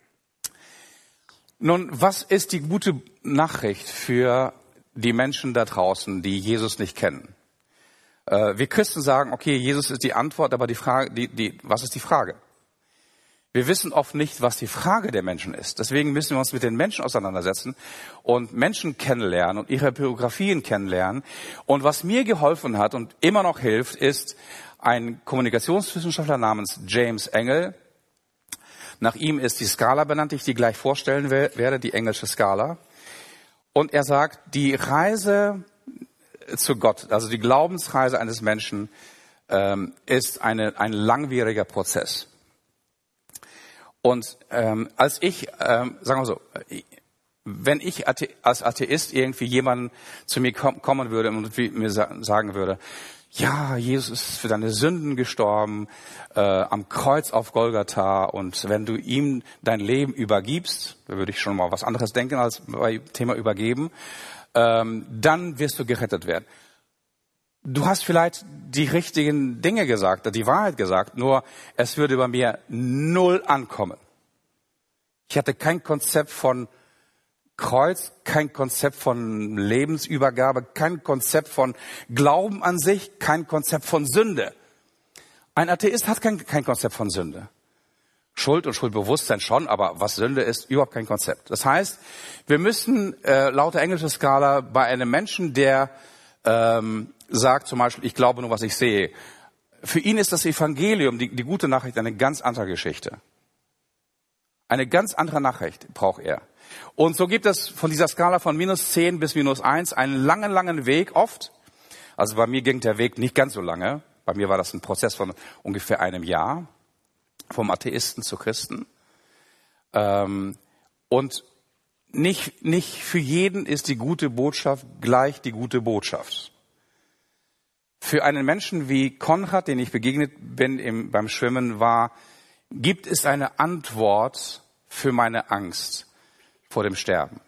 Nun, was ist die gute Nachricht für die Menschen da draußen, die Jesus nicht kennen? Äh, wir Christen sagen, okay, Jesus ist die Antwort, aber die Frage, die, die, was ist die Frage? Wir wissen oft nicht, was die Frage der Menschen ist. Deswegen müssen wir uns mit den Menschen auseinandersetzen und Menschen kennenlernen und ihre Biografien kennenlernen. Und was mir geholfen hat und immer noch hilft, ist ein Kommunikationswissenschaftler namens James Engel. Nach ihm ist die Skala benannt, die ich dir gleich vorstellen werde, die englische Skala. Und er sagt, die Reise zu Gott, also die Glaubensreise eines Menschen, ähm, ist eine, ein langwieriger Prozess. Und ähm, als ich, ähm, sagen wir so, wenn ich Athe- als Atheist irgendwie jemanden zu mir kom- kommen würde und mir sa- sagen würde, ja, Jesus ist für deine Sünden gestorben, äh, am Kreuz auf Golgatha, und wenn du ihm dein Leben übergibst, da würde ich schon mal was anderes denken als bei Thema übergeben, ähm, dann wirst du gerettet werden. Du hast vielleicht die richtigen Dinge gesagt, die Wahrheit gesagt, nur es würde bei mir null ankommen. Ich hatte kein Konzept von Kreuz, kein Konzept von Lebensübergabe, kein Konzept von Glauben an sich, kein Konzept von Sünde. Ein Atheist hat kein, kein Konzept von Sünde. Schuld und Schuldbewusstsein schon, aber was Sünde ist, überhaupt kein Konzept. Das heißt, wir müssen äh, laut der englischen Skala bei einem Menschen, der ähm, sagt zum Beispiel, ich glaube nur, was ich sehe. Für ihn ist das Evangelium, die, die gute Nachricht, eine ganz andere Geschichte. Eine ganz andere Nachricht braucht er. Und so gibt es von dieser Skala von minus zehn bis minus eins einen langen, langen Weg oft. Also bei mir ging der Weg nicht ganz so lange. Bei mir war das ein Prozess von ungefähr einem Jahr, vom Atheisten zu Christen. Ähm, und nicht, nicht für jeden ist die gute Botschaft gleich die gute Botschaft. Für einen Menschen wie Konrad, den ich begegnet bin im, beim Schwimmen, war, gibt es eine Antwort für meine Angst vor dem Sterben.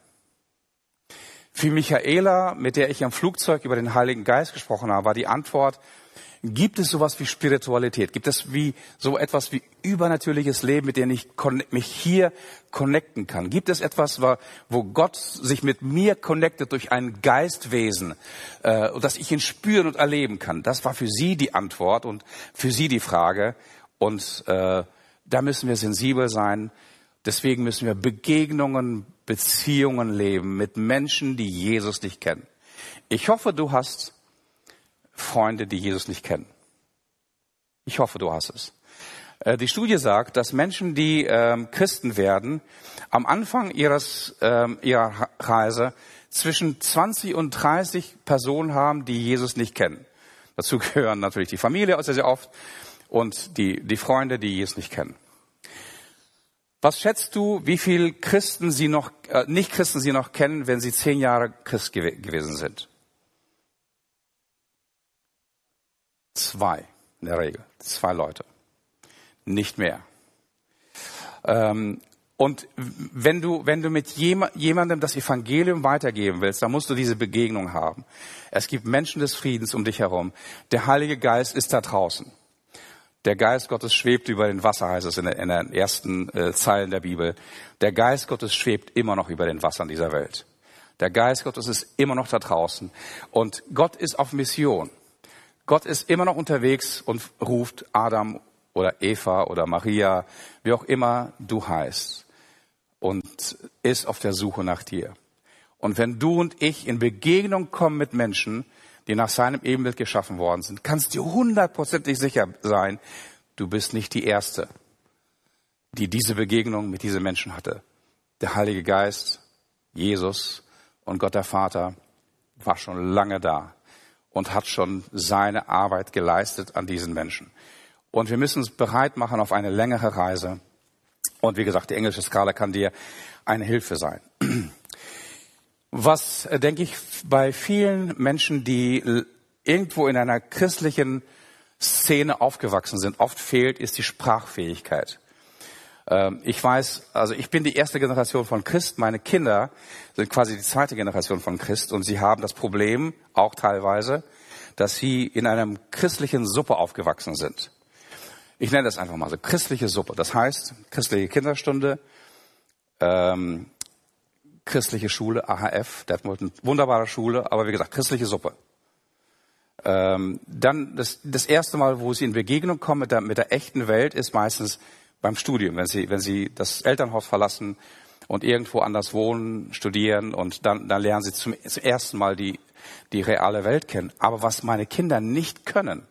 Für Michaela, mit der ich am Flugzeug über den Heiligen Geist gesprochen habe, war die Antwort, gibt es sowas wie Spiritualität? Gibt es wie so etwas wie übernatürliches Leben, mit dem ich mich hier connecten kann? Gibt es etwas, wo Gott sich mit mir connectet durch ein Geistwesen, äh, dass ich ihn spüren und erleben kann? Das war für sie die Antwort und für sie die Frage. Und äh, da müssen wir sensibel sein. Deswegen müssen wir Begegnungen, Beziehungen leben mit Menschen, die Jesus nicht kennen. Ich hoffe, du hast Freunde, die Jesus nicht kennen. Ich hoffe, du hast es. Die Studie sagt, dass Menschen, die ähm, Christen werden, am Anfang ihres, ähm, ihrer Reise zwischen zwanzig und dreißig Personen haben, die Jesus nicht kennen. Dazu gehören natürlich die Familie sehr, sehr oft und die, die Freunde, die Jesus nicht kennen. Was schätzt du, wie viele Christen sie noch, äh, Nicht-Christen sie noch kennen, wenn sie zehn Jahre Christ gew- gewesen sind? Zwei, in der Regel. Zwei Leute. Nicht mehr. Ähm, und wenn du, wenn du mit jem- jemandem das Evangelium weitergeben willst, dann musst du diese Begegnung haben. Es gibt Menschen des Friedens um dich herum. Der Heilige Geist ist da draußen. Der Geist Gottes schwebt über den Wasser, heißt es in, der, in den ersten äh, Zeilen der Bibel. Der Geist Gottes schwebt immer noch über den Wassern dieser Welt. Der Geist Gottes ist immer noch da draußen. Und Gott ist auf Mission. Gott ist immer noch unterwegs und ruft Adam oder Eva oder Maria, wie auch immer du heißt. und ist auf der Suche nach dir. Und wenn du und ich in Begegnung kommen mit Menschen, die nach seinem Ebenbild geschaffen worden sind, kannst du hundertprozentig sicher sein, du bist nicht die Erste, die diese Begegnung mit diesen Menschen hatte. Der Heilige Geist, Jesus und Gott der Vater war schon lange da und hat schon seine Arbeit geleistet an diesen Menschen. Und wir müssen uns bereit machen auf eine längere Reise. Und wie gesagt, die englische Skala kann dir eine Hilfe sein. Was, denke ich, bei vielen Menschen, die irgendwo in einer christlichen Szene aufgewachsen sind, oft fehlt, ist die Sprachfähigkeit. Ich weiß, also ich bin die erste Generation von Christ, meine Kinder sind quasi die zweite Generation von Christ und sie haben das Problem, auch teilweise, dass sie in einem christlichen Suppe aufgewachsen sind. Ich nenne das einfach mal so, christliche Suppe. Das heißt, christliche Kinderstunde, ähm, christliche Schule, A H F, Detmold, wunderbare Schule, aber wie gesagt, christliche Suppe. Ähm, dann das, das erste Mal, wo sie in Begegnung kommen mit der, mit der echten Welt, ist meistens beim Studium, wenn sie, wenn sie das Elternhaus verlassen und irgendwo anders wohnen, studieren und dann, dann lernen sie zum, zum ersten Mal die, die reale Welt kennen. Aber was meine Kinder nicht können,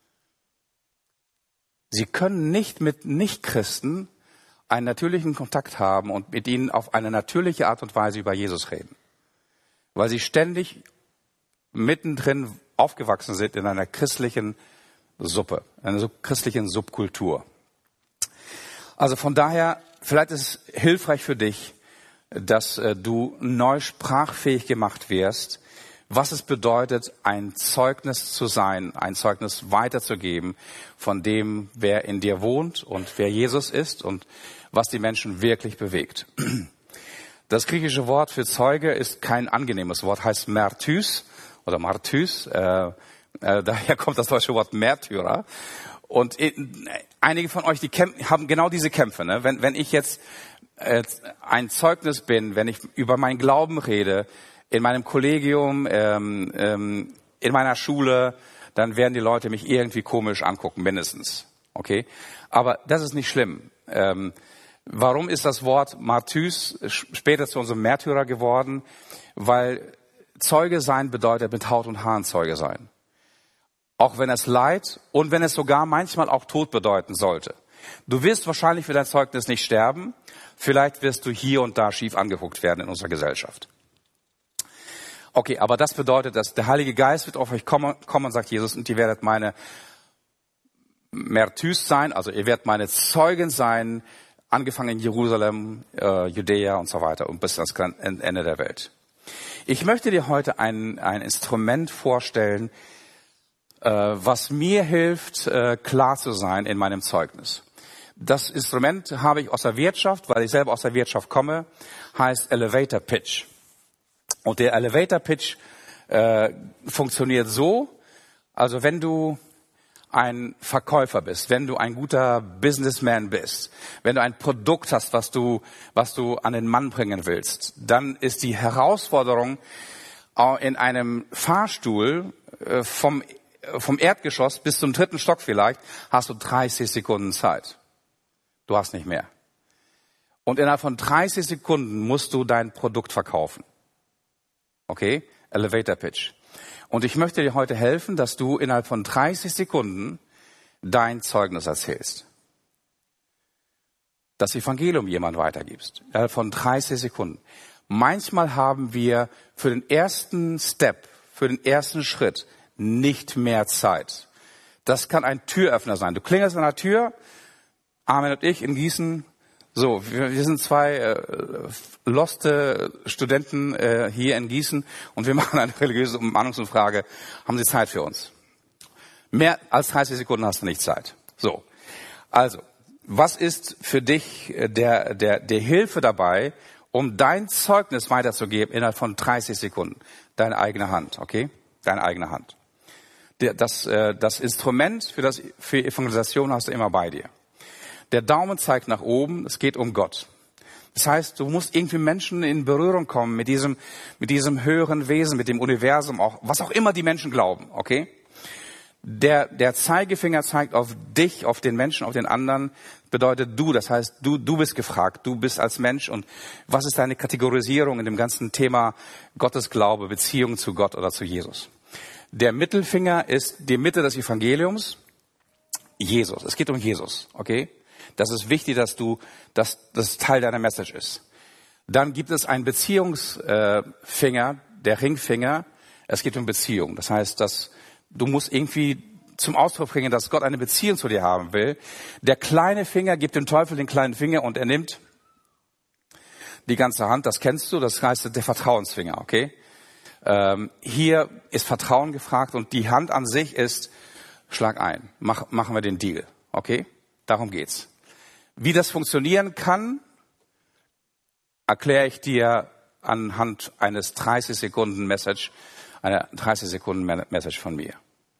sie können nicht mit Nichtchristen einen natürlichen Kontakt haben und mit ihnen auf eine natürliche Art und Weise über Jesus reden. Weil sie ständig mittendrin aufgewachsen sind in einer christlichen Suppe, einer christlichen Subkultur. Also von daher, vielleicht ist es hilfreich für dich, dass äh, du neu sprachfähig gemacht wirst, was es bedeutet, ein Zeugnis zu sein, ein Zeugnis weiterzugeben von dem, wer in dir wohnt und wer Jesus ist und was die Menschen wirklich bewegt. Das griechische Wort für Zeuge ist kein angenehmes Wort, heißt Martys oder Martys. Äh, äh, daher kommt das deutsche Wort Märtyrer. Und äh, einige von euch, die kämpfen, haben genau diese Kämpfe. Ne? Wenn, wenn ich jetzt äh, ein Zeugnis bin, wenn ich über meinen Glauben rede, in meinem Kollegium, ähm, ähm, in meiner Schule, dann werden die Leute mich irgendwie komisch angucken, mindestens. Okay? Aber das ist nicht schlimm. Ähm, warum ist das Wort Martys später zu unserem Märtyrer geworden? Weil Zeuge sein bedeutet mit Haut und Haaren Zeuge sein. Auch wenn es Leid und wenn es sogar manchmal auch Tod bedeuten sollte. Du wirst wahrscheinlich für dein Zeugnis nicht sterben. Vielleicht wirst du hier und da schief angeguckt werden in unserer Gesellschaft. Okay, aber das bedeutet, dass der Heilige Geist wird auf euch kommen, kommen, sagt Jesus, und ihr werdet meine Märtys sein, also ihr werdet meine Zeugen sein, angefangen in Jerusalem, äh, Judäa und so weiter und bis ans Ende der Welt. Ich möchte dir heute ein, ein Instrument vorstellen, äh, was mir hilft, äh, klar zu sein in meinem Zeugnis. Das Instrument habe ich aus der Wirtschaft, weil ich selber aus der Wirtschaft komme, heißt Elevator Pitch. Und der Elevator Pitch äh, funktioniert so, also wenn du ein Verkäufer bist, wenn du ein guter Businessman bist, wenn du ein Produkt hast, was du, was du an den Mann bringen willst, dann ist die Herausforderung, in einem Fahrstuhl äh, vom, vom Erdgeschoss bis zum dritten Stock vielleicht, hast du dreißig Sekunden Zeit. Du hast nicht mehr. Und innerhalb von dreißig Sekunden musst du dein Produkt verkaufen. Okay? Elevator Pitch. Und ich möchte dir heute helfen, dass du innerhalb von dreißig Sekunden dein Zeugnis erzählst. Das Evangelium jemand weitergibst. Innerhalb von dreißig Sekunden. Manchmal haben wir für den ersten Step, für den ersten Schritt nicht mehr Zeit. Das kann ein Türöffner sein. Du klingelst an der Tür, Armin und ich in Gießen. So, wir, wir sind zwei äh, loste Studenten äh, hier in Gießen und wir machen eine religiöse Mahnungsumfrage. Haben Sie Zeit für uns? Mehr als dreißig Sekunden hast du nicht Zeit. So, also, was ist für dich der, der, der Hilfe dabei, um dein Zeugnis weiterzugeben innerhalb von dreißig Sekunden? Deine eigene Hand, okay? Deine eigene Hand. Der, das, äh, das Instrument für, das, für Evangelisation hast du immer bei dir. Der Daumen zeigt nach oben, es geht um Gott. Das heißt, du musst irgendwie Menschen in Berührung kommen mit diesem, mit diesem höheren Wesen, mit dem Universum, auch, was auch immer die Menschen glauben, okay? Der, der Zeigefinger zeigt auf dich, auf den Menschen, auf den anderen, bedeutet du. Das heißt, du, du bist gefragt, du bist als Mensch. Und was ist deine Kategorisierung in dem ganzen Thema Gottesglaube, Beziehung zu Gott oder zu Jesus? Der Mittelfinger ist die Mitte des Evangeliums, Jesus. Es geht um Jesus, okay? Das ist wichtig, dass du, dass das Teil deiner Message ist. Dann gibt es einen Beziehungsfinger, der Ringfinger. Es geht um Beziehung. Das heißt, dass du musst irgendwie zum Ausdruck bringen, dass Gott eine Beziehung zu dir haben will. Der kleine Finger gibt dem Teufel den kleinen Finger und er nimmt die ganze Hand. Das kennst du, das heißt der Vertrauensfinger, okay? Ähm, hier ist Vertrauen gefragt und die Hand an sich ist, schlag ein, mach, machen wir den Deal, okay? Darum geht's. Wie das funktionieren kann, erkläre ich dir anhand eines dreißig Sekunden Message, eine dreißig Sekunden Message von mir.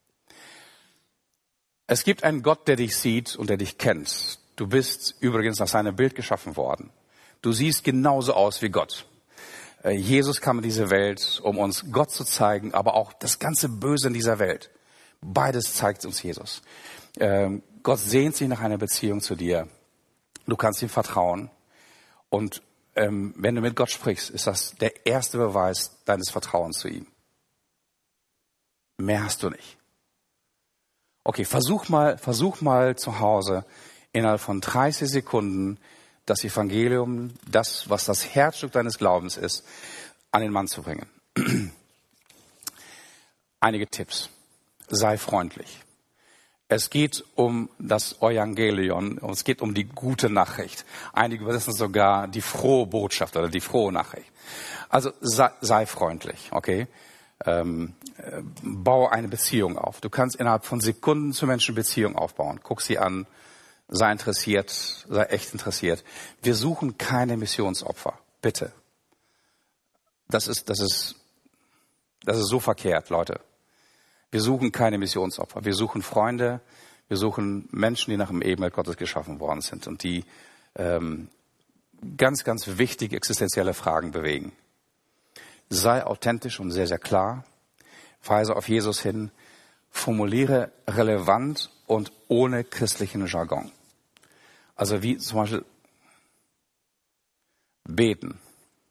Es gibt einen Gott, der dich sieht und der dich kennt. Du bist übrigens nach seinem Bild geschaffen worden. Du siehst genauso aus wie Gott. Jesus kam in diese Welt, um uns Gott zu zeigen, aber auch das ganze Böse in dieser Welt. Beides zeigt uns Jesus. Gott sehnt sich nach einer Beziehung zu dir. Du kannst ihm vertrauen. Und wenn du mit Gott sprichst, ist das der erste Beweis deines Vertrauens zu ihm. Mehr hast du nicht. Okay, versuch mal, versuch mal zu Hause innerhalb von dreißig Sekunden das Evangelium, das, was das Herzstück deines Glaubens ist, an den Mann zu bringen. Einige Tipps. Sei freundlich. Es geht um das Evangelion, und es geht um die gute Nachricht. Einige übersetzen sogar die frohe Botschaft oder die frohe Nachricht. Also sei, sei freundlich, okay? Ähm, äh, baue eine Beziehung auf. Du kannst innerhalb von Sekunden zu Menschen Beziehung aufbauen. Guck sie an, sei interessiert, sei echt interessiert. Wir suchen keine Missionsopfer, bitte. Das ist, das ist, das ist so verkehrt, Leute. Wir suchen keine Missionsopfer. Wir suchen Freunde, wir suchen Menschen, die nach dem Ebenbild Gottes geschaffen worden sind und die ähm, ganz, ganz wichtige existenzielle Fragen bewegen. Sei authentisch und sehr, sehr klar. Weise auf Jesus hin. Formuliere relevant und ohne christlichen Jargon. Also wie zum Beispiel beten.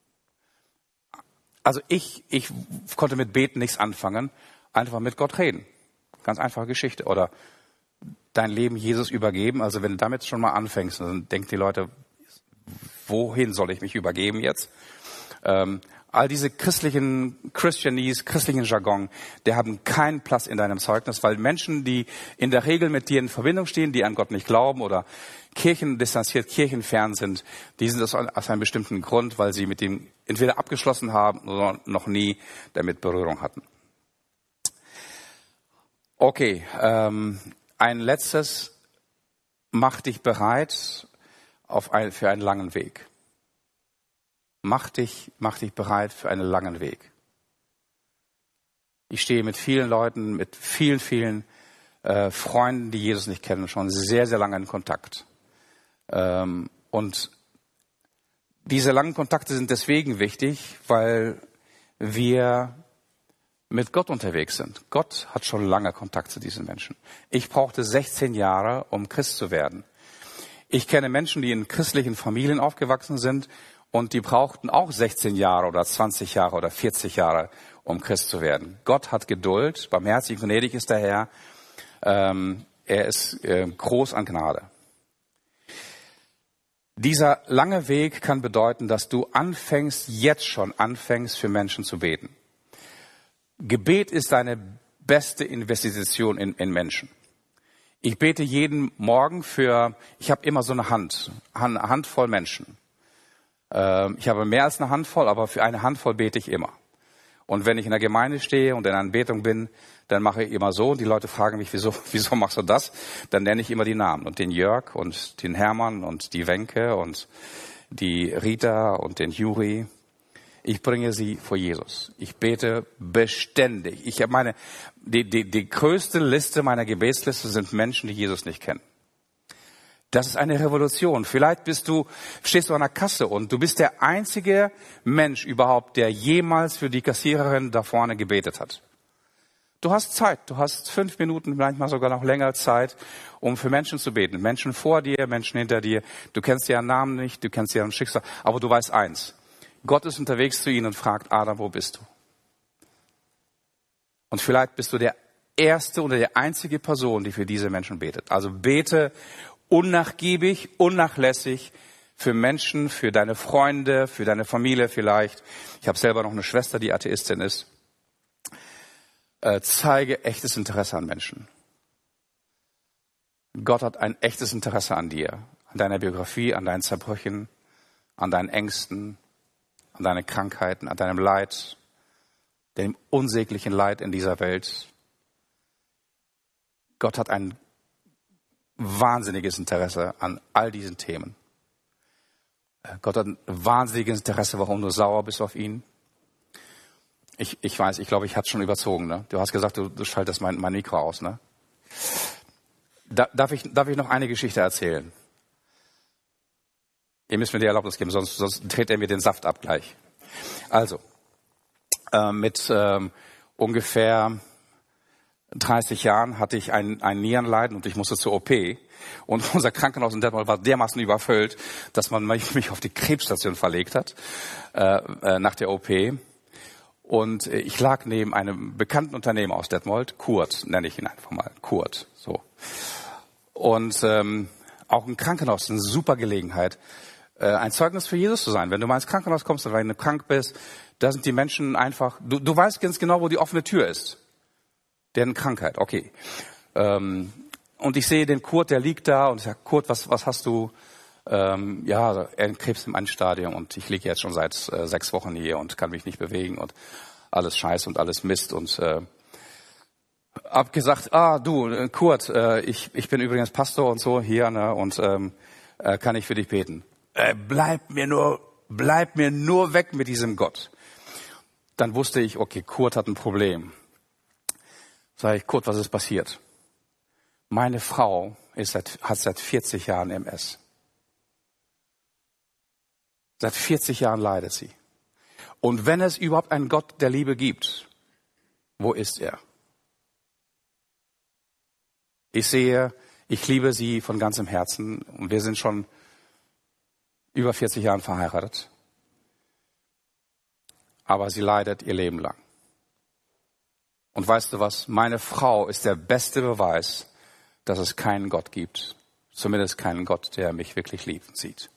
Also ich, ich konnte mit Beten nichts anfangen. Einfach mit Gott reden. Ganz einfache Geschichte. Oder dein Leben Jesus übergeben. Also wenn du damit schon mal anfängst, dann denken die Leute, wohin soll ich mich übergeben jetzt? Ähm, all diese christlichen Christianese, christlichen Jargon, die haben keinen Platz in deinem Zeugnis, weil Menschen, die in der Regel mit dir in Verbindung stehen, die an Gott nicht glauben oder kirchendistanziert, kirchenfern sind, die sind das aus einem bestimmten Grund, weil sie mit dem entweder abgeschlossen haben oder noch nie damit Berührung hatten. Okay, ähm, ein letztes, mach dich bereit auf ein, für einen langen Weg. Mach dich, mach dich bereit für einen langen Weg. Ich stehe mit vielen Leuten, mit vielen, vielen äh, Freunden, die Jesus nicht kennen, schon sehr, sehr lange in Kontakt. Ähm, und diese langen Kontakte sind deswegen wichtig, weil wir mit Gott unterwegs sind. Gott hat schon lange Kontakt zu diesen Menschen. Ich brauchte sechzehn Jahre, um Christ zu werden. Ich kenne Menschen, die in christlichen Familien aufgewachsen sind und die brauchten auch sechzehn Jahre oder zwanzig Jahre oder vierzig Jahre, um Christ zu werden. Gott hat Geduld, barmherzig, gnädig ist der Herr. Ähm, er ist äh, groß an Gnade. Dieser lange Weg kann bedeuten, dass du anfängst, jetzt schon anfängst, für Menschen zu beten. Gebet ist deine beste Investition in, in Menschen. Ich bete jeden Morgen für, ich habe immer so eine Hand, eine Handvoll Menschen. Ähm, ich habe mehr als eine Handvoll, aber für eine Handvoll bete ich immer. Und wenn ich in der Gemeinde stehe und in einer Anbetung bin, dann mache ich immer so. Und die Leute fragen mich, wieso, wieso machst du das? Dann nenne ich immer die Namen. Und den Jörg und den Hermann und die Wenke und die Rita und den Juri. Ich bringe sie vor Jesus. Ich bete beständig. Ich habe meine, die, die, die größte Liste meiner Gebetsliste sind Menschen, die Jesus nicht kennen. Das ist eine Revolution. Vielleicht bist du, stehst du an der Kasse und du bist der einzige Mensch überhaupt, der jemals für die Kassiererin da vorne gebetet hat. Du hast Zeit, du hast fünf Minuten, manchmal sogar noch länger Zeit, um für Menschen zu beten. Menschen vor dir, Menschen hinter dir. Du kennst ihren Namen nicht, du kennst ihren Schicksal, aber du weißt eins. Gott ist unterwegs zu ihnen und fragt, Adam, wo bist du? Und vielleicht bist du der erste oder die einzige Person, die für diese Menschen betet. Also bete unnachgiebig, unnachlässig für Menschen, für deine Freunde, für deine Familie vielleicht. Ich habe selber noch eine Schwester, die Atheistin ist. Äh, zeige echtes Interesse an Menschen. Gott hat ein echtes Interesse an dir, an deiner Biografie, an deinen Zerbrüchen, an deinen Ängsten, an deinen Krankheiten, an deinem Leid, dem unsäglichen Leid in dieser Welt. Gott hat ein wahnsinniges Interesse an all diesen Themen. Gott hat ein wahnsinniges Interesse, warum du sauer bist auf ihn. Ich, ich weiß, ich glaube, ich hatte schon überzogen. Ne? Du hast gesagt, du, du schaltest mein, mein Mikro aus. Ne? Da, darf, ich, darf ich noch eine Geschichte erzählen? Ihr müsst mir die Erlaubnis geben, sonst, sonst dreht er mir den Saft ab gleich. Also, äh, mit ähm, ungefähr dreißig Jahren hatte ich ein, ein Nierenleiden und ich musste zur O P. Und unser Krankenhaus in Detmold war dermaßen überfüllt, dass man mich auf die Krebsstation verlegt hat äh, äh, nach der O P. Und ich lag neben einem bekannten Unternehmer aus Detmold, Kurt, nenne ich ihn einfach mal, Kurt. So. Und ähm, auch ein Krankenhaus ist eine super Gelegenheit, äh, ein Zeugnis für Jesus zu sein. Wenn du mal ins Krankenhaus kommst oder wenn du krank bist, da sind die Menschen einfach, du, du weißt ganz genau, wo die offene Tür ist. Deren Krankheit, okay. Ähm, und ich sehe den Kurt, der liegt da und ich sage, Kurt, was, was hast du? Ähm, ja, er Krebs im Endstadium und ich liege jetzt schon seit äh, sechs Wochen hier und kann mich nicht bewegen und alles Scheiß und alles Mist und äh, hab gesagt, ah du äh, Kurt, äh, ich ich bin übrigens Pastor und so hier, ne, und ähm, äh, kann ich für dich beten? Äh, bleib mir nur, bleib mir nur weg mit diesem Gott. Dann wusste ich, okay, Kurt hat ein Problem. Sag ich, Kurt, was ist passiert? Meine Frau ist seit, hat seit vierzig Jahren M S. Seit vierzig Jahren leidet sie. Und wenn es überhaupt einen Gott der Liebe gibt, wo ist er? Ich sehe, ich liebe sie von ganzem Herzen und wir sind schon über vierzig Jahren verheiratet. Aber sie leidet ihr Leben lang. Und weißt du was? Meine Frau ist der beste Beweis, dass es keinen Gott gibt. Zumindest keinen Gott, der mich wirklich liebt und sieht.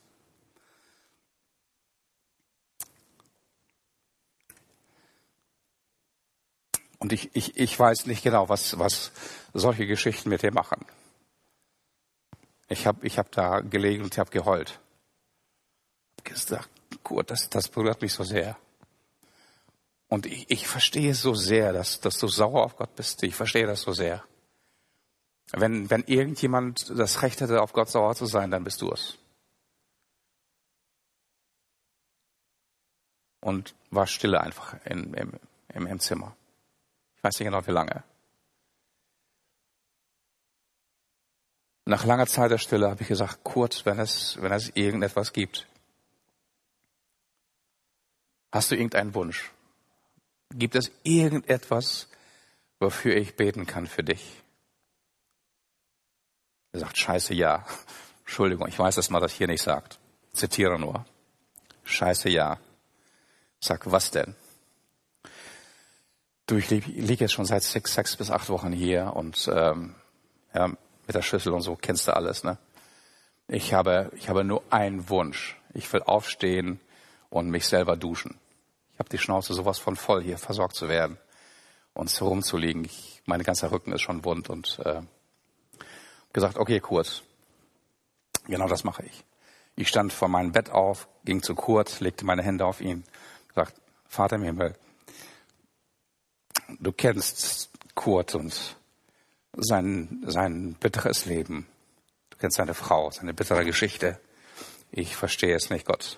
Und ich, ich, ich weiß nicht genau, was, was solche Geschichten mit dir machen. Ich habe ich hab da gelegen und ich habe geheult. Ich habe gesagt, Kurt, das, das berührt mich so sehr. Und ich, ich verstehe so sehr, dass, dass du sauer auf Gott bist. Ich verstehe das so sehr. Wenn, wenn irgendjemand das Recht hätte, auf Gott sauer zu sein, dann bist du es. Und war stille einfach in, im, im, im Zimmer. Ich weiß nicht genau, wie lange. Nach langer Zeit der Stille habe ich gesagt, Kurt, wenn es, wenn es irgendetwas gibt, hast du irgendeinen Wunsch? Gibt es irgendetwas, wofür ich beten kann für dich? Er sagt, scheiße, ja. Entschuldigung, ich weiß, dass man das hier nicht sagt. Zitiere nur. Scheiße, ja. Sag, was denn? Du, ich liege lieg jetzt schon seit sechs, sechs bis acht Wochen hier und ähm, ja, mit der Schüssel und so kennst du alles, ne? Ich habe, ich habe nur einen Wunsch. Ich will aufstehen und mich selber duschen. Ich habe die Schnauze sowas von voll, hier versorgt zu werden und herumzuliegen. Ich, mein ganzer Rücken ist schon wund und äh, gesagt, okay, Kurt, genau das mache ich. Ich stand vor meinem Bett auf, ging zu Kurt, legte meine Hände auf ihn, gesagt, Vater im Himmel, du kennst Kurt und sein, sein bitteres Leben. Du kennst seine Frau, seine bittere Geschichte. Ich verstehe es nicht, Gott.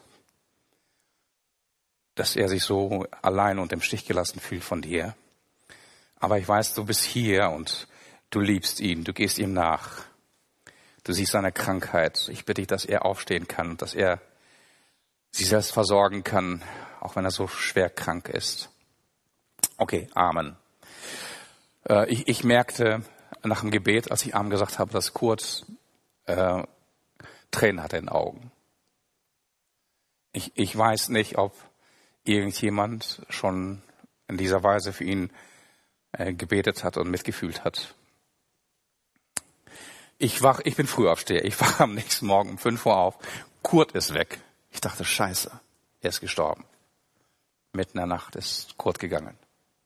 Dass er sich so allein und im Stich gelassen fühlt von dir. Aber ich weiß, du bist hier und du liebst ihn, du gehst ihm nach. Du siehst seine Krankheit. Ich bitte dich, dass er aufstehen kann, dass er sich selbst versorgen kann, auch wenn er so schwer krank ist. Okay, Amen. Äh, ich, ich merkte nach dem Gebet, als ich Amen gesagt habe, dass Kurt äh, Tränen hatte in den Augen. Ich, ich weiß nicht, ob irgendjemand schon in dieser Weise für ihn äh, gebetet hat und mitgefühlt hat. Ich wach, ich bin Frühaufsteher. Ich wache am nächsten Morgen um fünf Uhr auf. Kurt ist weg. Ich dachte, Scheiße, er ist gestorben. Mitten in der Nacht ist Kurt gegangen.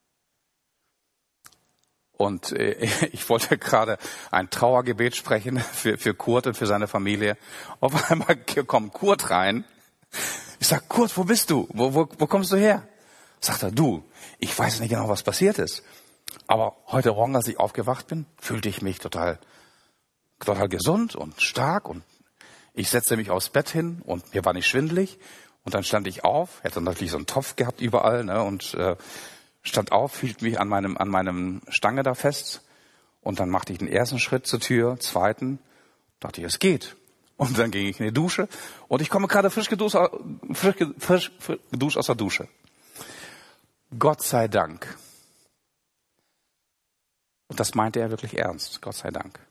Und äh, ich wollte gerade ein Trauergebet sprechen für, für Kurt und für seine Familie. Auf einmal kommt Kurt rein. Ich sag, Kurt, wo bist du? Wo, wo, wo kommst du her? Sagt er, du, ich weiß nicht genau, was passiert ist. Aber heute Morgen, als ich aufgewacht bin, fühlte ich mich total, total gesund und stark. Und ich setzte mich aufs Bett hin und mir war nicht schwindelig. Und dann stand ich auf, hätte natürlich so einen Topf gehabt überall, ne, und äh, stand auf, hielt mich an meinem, an meinem Stange da fest. Und dann machte ich den ersten Schritt zur Tür, zweiten, dachte ich, es geht. Und dann ging ich in die Dusche und ich komme gerade frisch geduscht, frisch, frisch, frisch geduscht aus der Dusche. Gott sei Dank. Und das meinte er wirklich ernst, Gott sei Dank.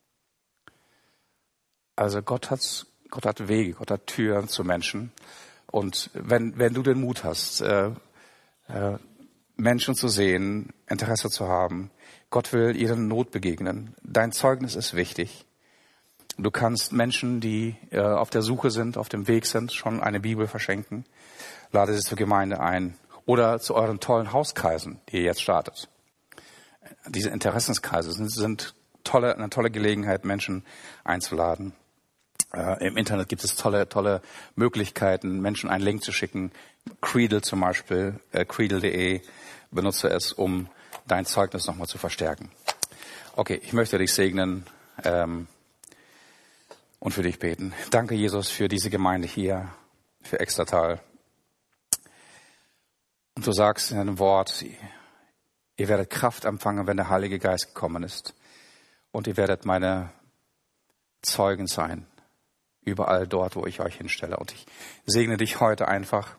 Also Gott hat, Gott hat Wege, Gott hat Türen zu Menschen. Und wenn, wenn du den Mut hast, äh, äh, Menschen zu sehen, Interesse zu haben, Gott will ihren Not begegnen. Dein Zeugnis ist wichtig. Du kannst Menschen, die äh, auf der Suche sind, auf dem Weg sind, schon eine Bibel verschenken. Lade sie zur Gemeinde ein oder zu euren tollen Hauskreisen, die ihr jetzt startet. Diese Interessenskreise sind, sind tolle, eine tolle Gelegenheit, Menschen einzuladen. Äh, Im Internet gibt es tolle, tolle Möglichkeiten, Menschen einen Link zu schicken. Creedle zum Beispiel, äh, creedle punkt de, benutze es, um dein Zeugnis nochmal zu verstärken. Okay, ich möchte dich segnen ähm, und für dich beten. Danke, Jesus, für diese Gemeinde hier, für Extratal. Und du sagst in deinem Wort, ihr werdet Kraft empfangen, wenn der Heilige Geist gekommen ist. Und ihr werdet meine Zeugen sein, überall dort, wo ich euch hinstelle. Und ich segne dich heute einfach,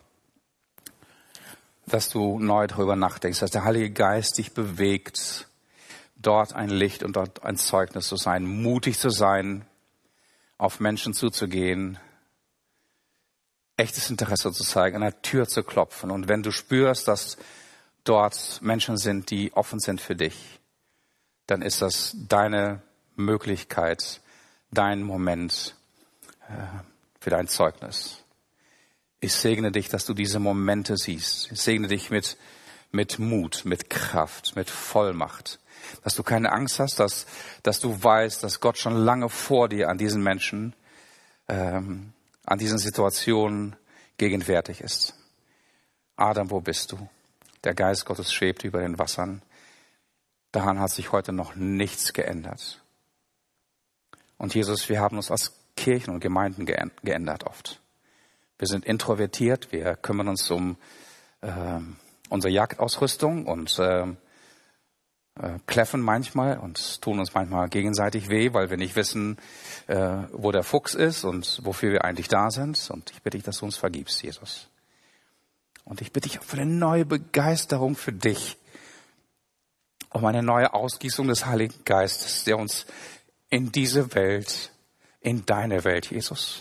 dass du neu darüber nachdenkst, dass der Heilige Geist dich bewegt, dort ein Licht und dort ein Zeugnis zu sein, mutig zu sein, auf Menschen zuzugehen, echtes Interesse zu zeigen, an der Tür zu klopfen. Und wenn du spürst, dass dort Menschen sind, die offen sind für dich, dann ist das deine Möglichkeit, dein Moment äh, für dein Zeugnis. Ich segne dich, dass du diese Momente siehst. Ich segne dich mit, mit Mut, mit Kraft, mit Vollmacht. Dass du keine Angst hast, dass, dass du weißt, dass Gott schon lange vor dir an diesen Menschen, ähm, an diesen Situationen gegenwärtig ist. Adam, wo bist du? Der Geist Gottes schwebt über den Wassern. Daran hat sich heute noch nichts geändert. Und Jesus, wir haben uns als Kirchen und Gemeinden geändert oft. Wir sind introvertiert, wir kümmern uns um äh, unsere Jagdausrüstung und äh, äh, kläffen manchmal und tun uns manchmal gegenseitig weh, weil wir nicht wissen, äh, wo der Fuchs ist und wofür wir eigentlich da sind. Und ich bitte dich, dass du uns vergibst, Jesus. Und ich bitte dich auch für eine neue Begeisterung für dich, um eine neue Ausgießung des Heiligen Geistes, der uns in diese Welt, in deine Welt, Jesus,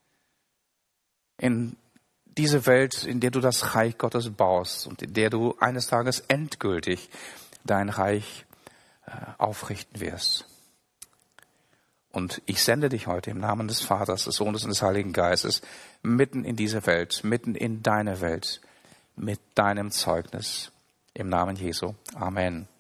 in diese Welt, in der du das Reich Gottes baust und in der du eines Tages endgültig dein Reich äh, aufrichten wirst. Und ich sende dich heute im Namen des Vaters, des Sohnes und des Heiligen Geistes mitten in diese Welt, mitten in deine Welt, mit deinem Zeugnis. Im Namen Jesu. Amen.